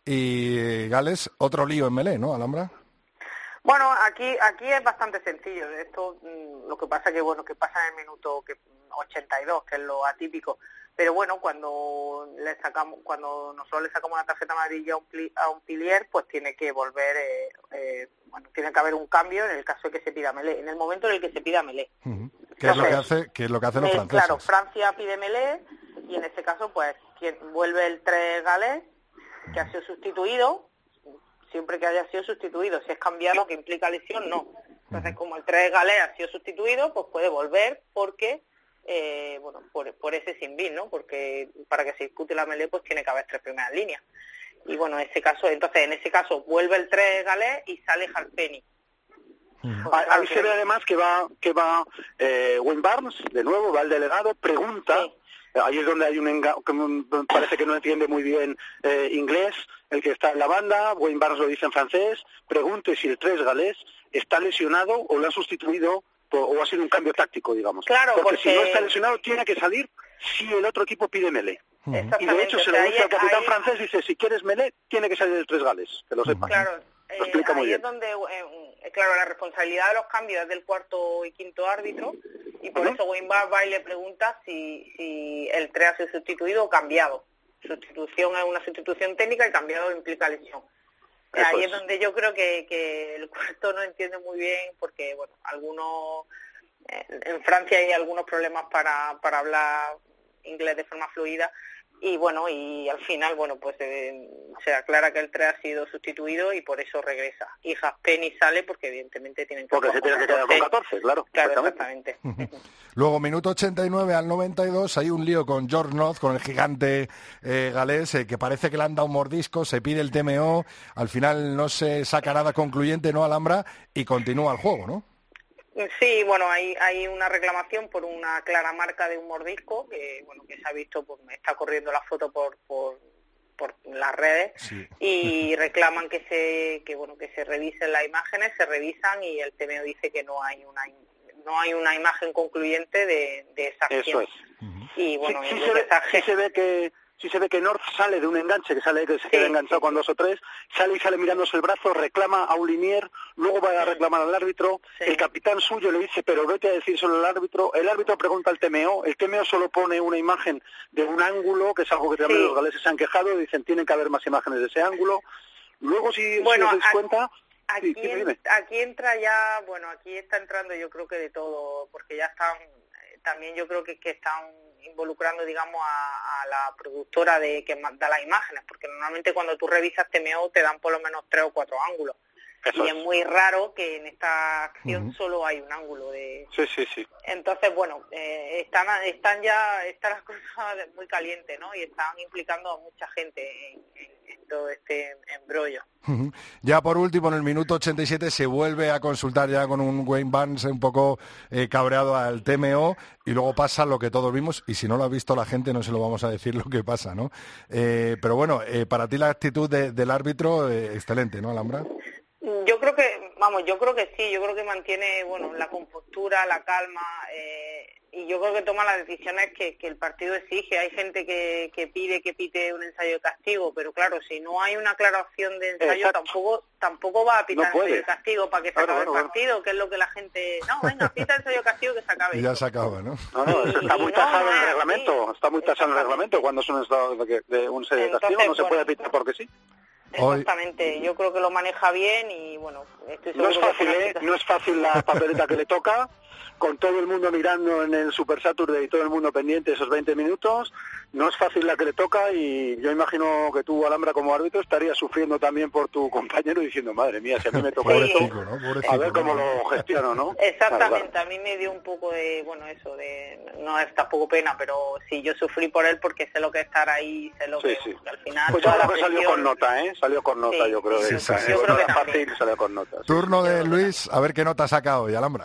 y Gales, otro lío en Melé, ¿no, Alhambra? Bueno, aquí aquí es bastante sencillo. Esto mmm, lo que pasa que bueno que pasa en el minuto que, ochenta y dos, que es lo atípico. Pero bueno, cuando le sacamos, cuando nosotros le sacamos una tarjeta amarilla a un, pli, a un pilier, pues tiene que volver, eh, eh, bueno, tiene que haber un cambio en el caso de que se pida melé, en el momento en el que se pida melé. Uh-huh. ¿Qué es lo que hace, qué es lo que hacen los eh, franceses? Claro, Francia pide melé y en este caso, pues, quien vuelve el tres galés, que ha sido sustituido. Siempre que haya sido sustituido, si es cambiado, que implica lesión, no. Entonces, como el tres galés ha sido sustituido, pues puede volver porque, eh, bueno, por, por ese sin bis, ¿no? Porque para que se dispute la melé, pues tiene que haber tres primeras líneas. Y bueno, en ese caso, entonces, en ese caso, vuelve el tres galés y sale Halfpenny. Uh-huh. Ahí se ve además que va que va eh, Wayne Barnes, de nuevo, va el delegado, pregunta... Sí. Ahí es donde hay un enga- que me parece que no entiende muy bien eh, inglés, el que está en la banda, Wayne Barnes lo dice en francés, pregunte si el tres galés está lesionado o lo han sustituido por, o ha sido un cambio táctico, digamos. Claro, porque, porque si no está lesionado tiene que salir si el otro equipo pide melé. Y de hecho se lo dice al capitán ahí... francés, dice, si quieres melé, tiene que salir el tres galés, que lo sepas. Claro, eh, lo explica muy ahí bien. Es donde, eh, claro, la responsabilidad de los cambios es del cuarto y quinto árbitro, y por uh-huh. eso Wayne Barnes va y le pregunta si, si el tres ha sido sustituido o cambiado. Sustitución es una sustitución técnica y cambiado implica lesión. Eso ahí es. es donde yo creo que, que el cuarto no entiende muy bien, porque bueno, algunos eh, en Francia hay algunos problemas para, para hablar inglés de forma fluida, y bueno, y al final, bueno, pues eh, se aclara que el tres ha sido sustituido y por eso regresa. Y Halfpenny sale porque evidentemente tienen que... Porque se tiene que quedar con catorce, claro. Claro, exactamente. Luego, minuto ochenta y nueve al noventa y dos, hay un lío con George North, con el gigante eh, galés, eh, que parece que le han dado un mordisco, se pide el T M O, al final no se saca nada concluyente, ¿no, Alhambra? Y continúa el juego, ¿no? Sí, bueno, hay hay una reclamación por una clara marca de un mordisco que bueno que se ha visto, pues me está corriendo la foto por por, por las redes, sí. Y reclaman que se que bueno que se revisen las imágenes, se revisan y el T M O dice que no hay una no hay una imagen concluyente de, de esa acción. Eso es. Y bueno, sí, sí, se ve, sí se ve que si se ve que North sale de un enganche, que sale que se sí, queda enganchado sí, con dos o tres, sale y sale mirándose el brazo, reclama a un linier, luego va a reclamar al árbitro, sí. El capitán suyo le dice, pero vete a decírselo al árbitro, el árbitro pregunta al T M O, el T M O solo pone una imagen de un ángulo, que es algo que también sí. Los galeses se han quejado, dicen, tienen que haber más imágenes de ese ángulo. Luego, si, bueno, si os dais cuenta... Aquí, sí, dime, dime. aquí entra ya, bueno, aquí está entrando yo creo que de todo, porque ya están, también yo creo que, que están involucrando, digamos, a, a la productora de que da las imágenes, porque normalmente cuando tú revisas T M O te dan por lo menos tres o cuatro ángulos. Eso y es. es muy raro que en esta acción uh-huh. solo hay un ángulo de... Sí, sí, sí. Entonces, bueno, eh, están están ya, están las cosas muy calientes, ¿no? Y están implicando a mucha gente en, en, en todo este embrollo. Uh-huh. Ya por último, en el minuto ochenta y siete se vuelve a consultar ya con un Wayne Barnes un poco eh, cabreado al T M O y luego pasa lo que todos vimos y si no lo ha visto la gente no se lo vamos a decir lo que pasa, ¿no? Eh, pero bueno, eh, para ti la actitud de, del árbitro, eh, excelente, ¿no, Alhambra? Yo creo que, vamos, yo creo que sí, yo creo que mantiene, bueno, la compostura, la calma, eh, y yo creo que toma las decisiones que, que el partido exige. Hay gente que, que pide que pite un ensayo de castigo, pero claro, si no hay una clara opción de ensayo, Exacto. tampoco tampoco va a pitar no ensayo de castigo para que se claro, acabe bueno, el partido, bueno. Que es lo que la gente, no, venga, pita ensayo de castigo que se acabe. Y ya se acaba, ¿no? No, no, eso está muy tasado en el reglamento, está muy tasado en el reglamento cuando es un estado de, de un ensayo de castigo, no se puede pitar porque sí. Exactamente, yo creo que lo maneja bien y bueno, estoy seguro no es fácil, que... ¿eh? No es fácil la papeleta que le toca, con todo el mundo mirando en el Super Saturday y todo el mundo pendiente esos veinte minutos, no es fácil la que le toca y yo imagino que tú, Alhambra, como árbitro, estarías sufriendo también por tu compañero diciendo, madre mía, si a mí me toca esto, Pobrecito, ¿no? Pobrecito, a ver cómo ¿no? lo gestiono, ¿no? Exactamente, a mí me dio un poco de, bueno, eso, de no es tampoco pena, pero sí, yo sufrí por él porque sé lo que es estar ahí, sé lo Sí, que, sí. que al final... Pues yo toda creo la que salió presión- con nota, ¿eh? Salió con nota, Sí, yo creo. sí, de sí, esa, sí. ¿eh? Yo creo No que era fácil, salió con nota. sí. Turno de Luis, a ver qué nota ha sacado hoy, Alhambra.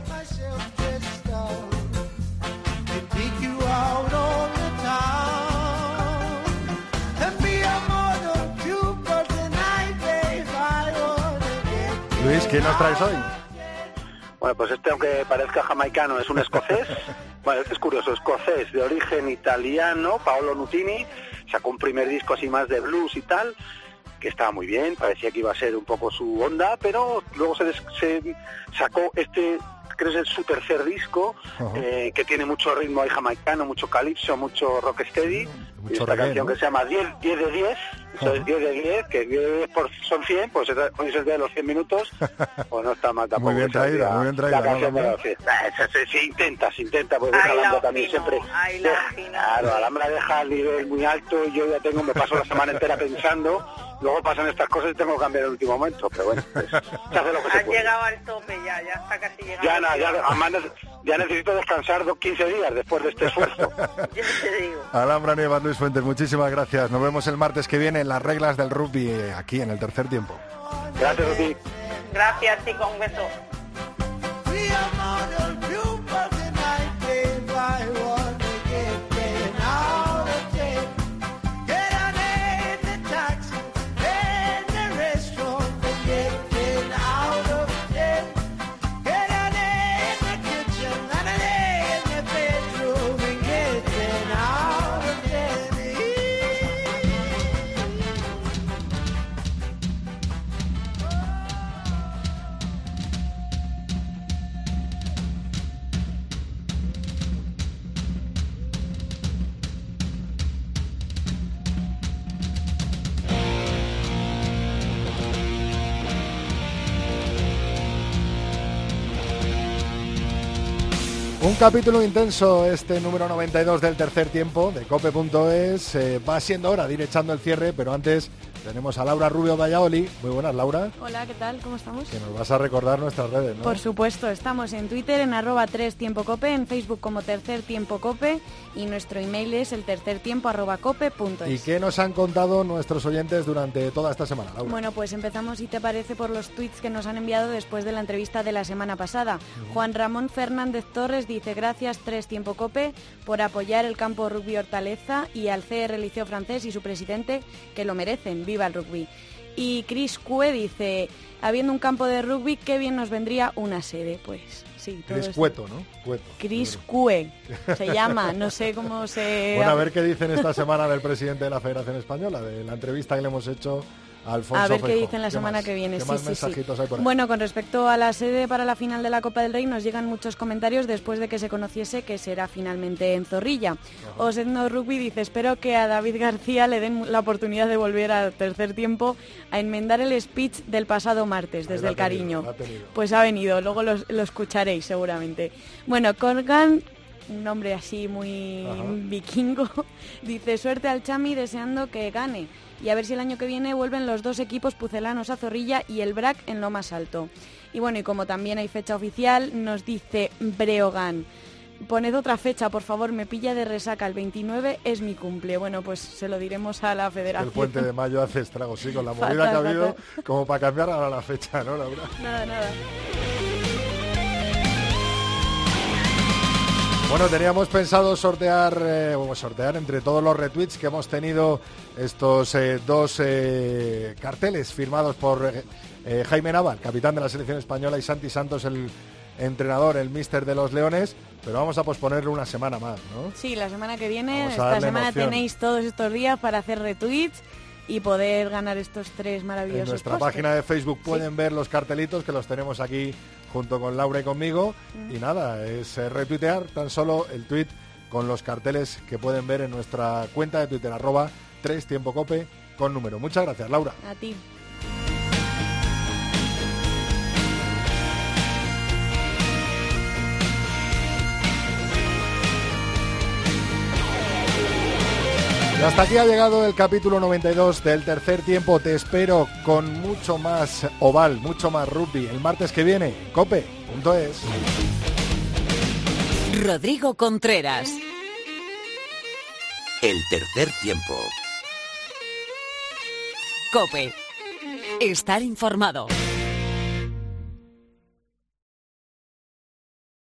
Luis, ¿qué nos traes hoy? Bueno, pues este, aunque parezca jamaicano, es un escocés. Bueno, este es curioso, escocés de origen italiano, Paolo Nutini. Sacó un primer disco así más de blues y tal, que estaba muy bien, parecía que iba a ser un poco su onda, pero luego se, des- se sacó este, creo que es su tercer disco, Ajá. eh, que tiene mucho ritmo ahí jamaicano, mucho calipso, mucho rocksteady. Mucho Y esta reggae, canción ¿no? que se llama diez, diez de diez, eso Ajá. es diez de diez, que diez por, son cien, pues es hoy es el día de los cien minutos, pues no está mal tampoco. Muy bien esa traída, la- muy bien traída, La canción ¿no, de Alhambra? los cien. Ah, se, se, se intenta, se intenta, porque Ahí deja la Alhambra también afinó, siempre. ahí la deja- afinó. Claro, Alhambra deja el nivel muy alto y yo ya tengo, me paso la semana entera pensando, luego pasan estas cosas y tengo que cambiar el último momento, pero bueno, pues, se hace lo que se Has puede. llegado al tope ya, ya está casi llegando. Ya, al na- ya, final. además ne- ya necesito descansar dos, quince días después de este esfuerzo. Ya te digo. Alhambra Nievas, Luis Fuentes, muchísimas gracias. Nos vemos el martes que viene en las reglas del rugby, eh, aquí en el tercer tiempo. Gracias a ti. Gracias, chicos, un beso. Un capítulo intenso, este número noventa y dos del tercer tiempo de cope punto es. Eh, va siendo hora de ir echando el cierre, pero antes tenemos a Laura Rubio Valladolid. Muy buenas, Laura. Hola, ¿qué tal? ¿Cómo estamos? Que nos vas a recordar nuestras redes, ¿no? Por supuesto, estamos en Twitter en arroba tres tiempo cope, en Facebook como tercer tiempo cope y nuestro email es el tercer tiempo arroba cope punto ¿Y es. qué nos han contado nuestros oyentes durante toda esta semana, Laura? Bueno, pues empezamos, si te parece, por los tweets que nos han enviado después de la entrevista de la semana pasada. Juan Ramón Fernández Torres dice: gracias tres tiempo cope por apoyar el campo rugby Hortaleza y al C R Liceo Francés y su presidente, que lo merecen. ¡Viva el rugby! Y Chris Cue dice: habiendo un campo de rugby, qué bien nos vendría una sede. Pues sí, todo Chris esto. Cueto, ¿no? Cueto. Chris Cue se llama, no sé cómo se... Bueno, a ver qué dicen esta semana del presidente de la Federación Española, de la entrevista que le hemos hecho a Alfonso A ver qué Feijóo. dicen la ¿Qué semana más? que viene. ¿Qué Sí, más sí, mensajitos sí. hay por ahí? Bueno, con respecto a la sede para la final de la Copa del Rey, nos llegan muchos comentarios después de que se conociese que será finalmente en Zorrilla. Osedno Rugby dice: espero que a David García le den la oportunidad de volver al tercer tiempo a enmendar el speech del pasado martes, desde Ahí el la ha tenido, cariño. la ha tenido. Pues ha venido, luego lo, lo escucharéis seguramente. Bueno, Corgan, un nombre así muy Ajá. vikingo, dice: suerte al Chami, deseando que gane. Y a ver si el año que viene vuelven los dos equipos pucelanos a Zorrilla y el B R A C en lo más alto. Y bueno, y como también hay fecha oficial, nos dice Breogán: poned otra fecha, por favor, me pilla de resaca, el veintinueve es mi cumple. Bueno, pues se lo diremos a la El federación. puente de mayo hace estragos, sí, con la movida Fatal, que ha habido, fatal. como para cambiar ahora la fecha, ¿no, Laura? Nada, nada. Bueno, teníamos pensado sortear, eh, bueno, sortear entre todos los retweets que hemos tenido estos eh, dos eh, carteles firmados por eh, eh, Jaime Nava, el capitán de la selección española, y Santi Santos, el entrenador, el míster de los Leones, pero vamos a posponerlo una semana más, ¿no? Sí, la semana que viene, Vamos a esta darle semana emoción. tenéis todos estos días para hacer retweets y poder ganar estos tres maravillosos En nuestra pósters. página de Facebook pueden ver los cartelitos que los tenemos aquí junto con Laura y conmigo. Mm. Y nada, es eh, retuitear tan solo el tweet con los carteles que pueden ver en nuestra cuenta de Twitter, arroba tres tiempo cope con número. Muchas gracias, Laura. A ti. Y hasta aquí ha llegado el capítulo noventa y dos del tercer tiempo. Te espero con mucho más oval, mucho más rugby el martes que viene. cope punto es. Rodrigo Contreras. El tercer tiempo. COPE. Estar informado.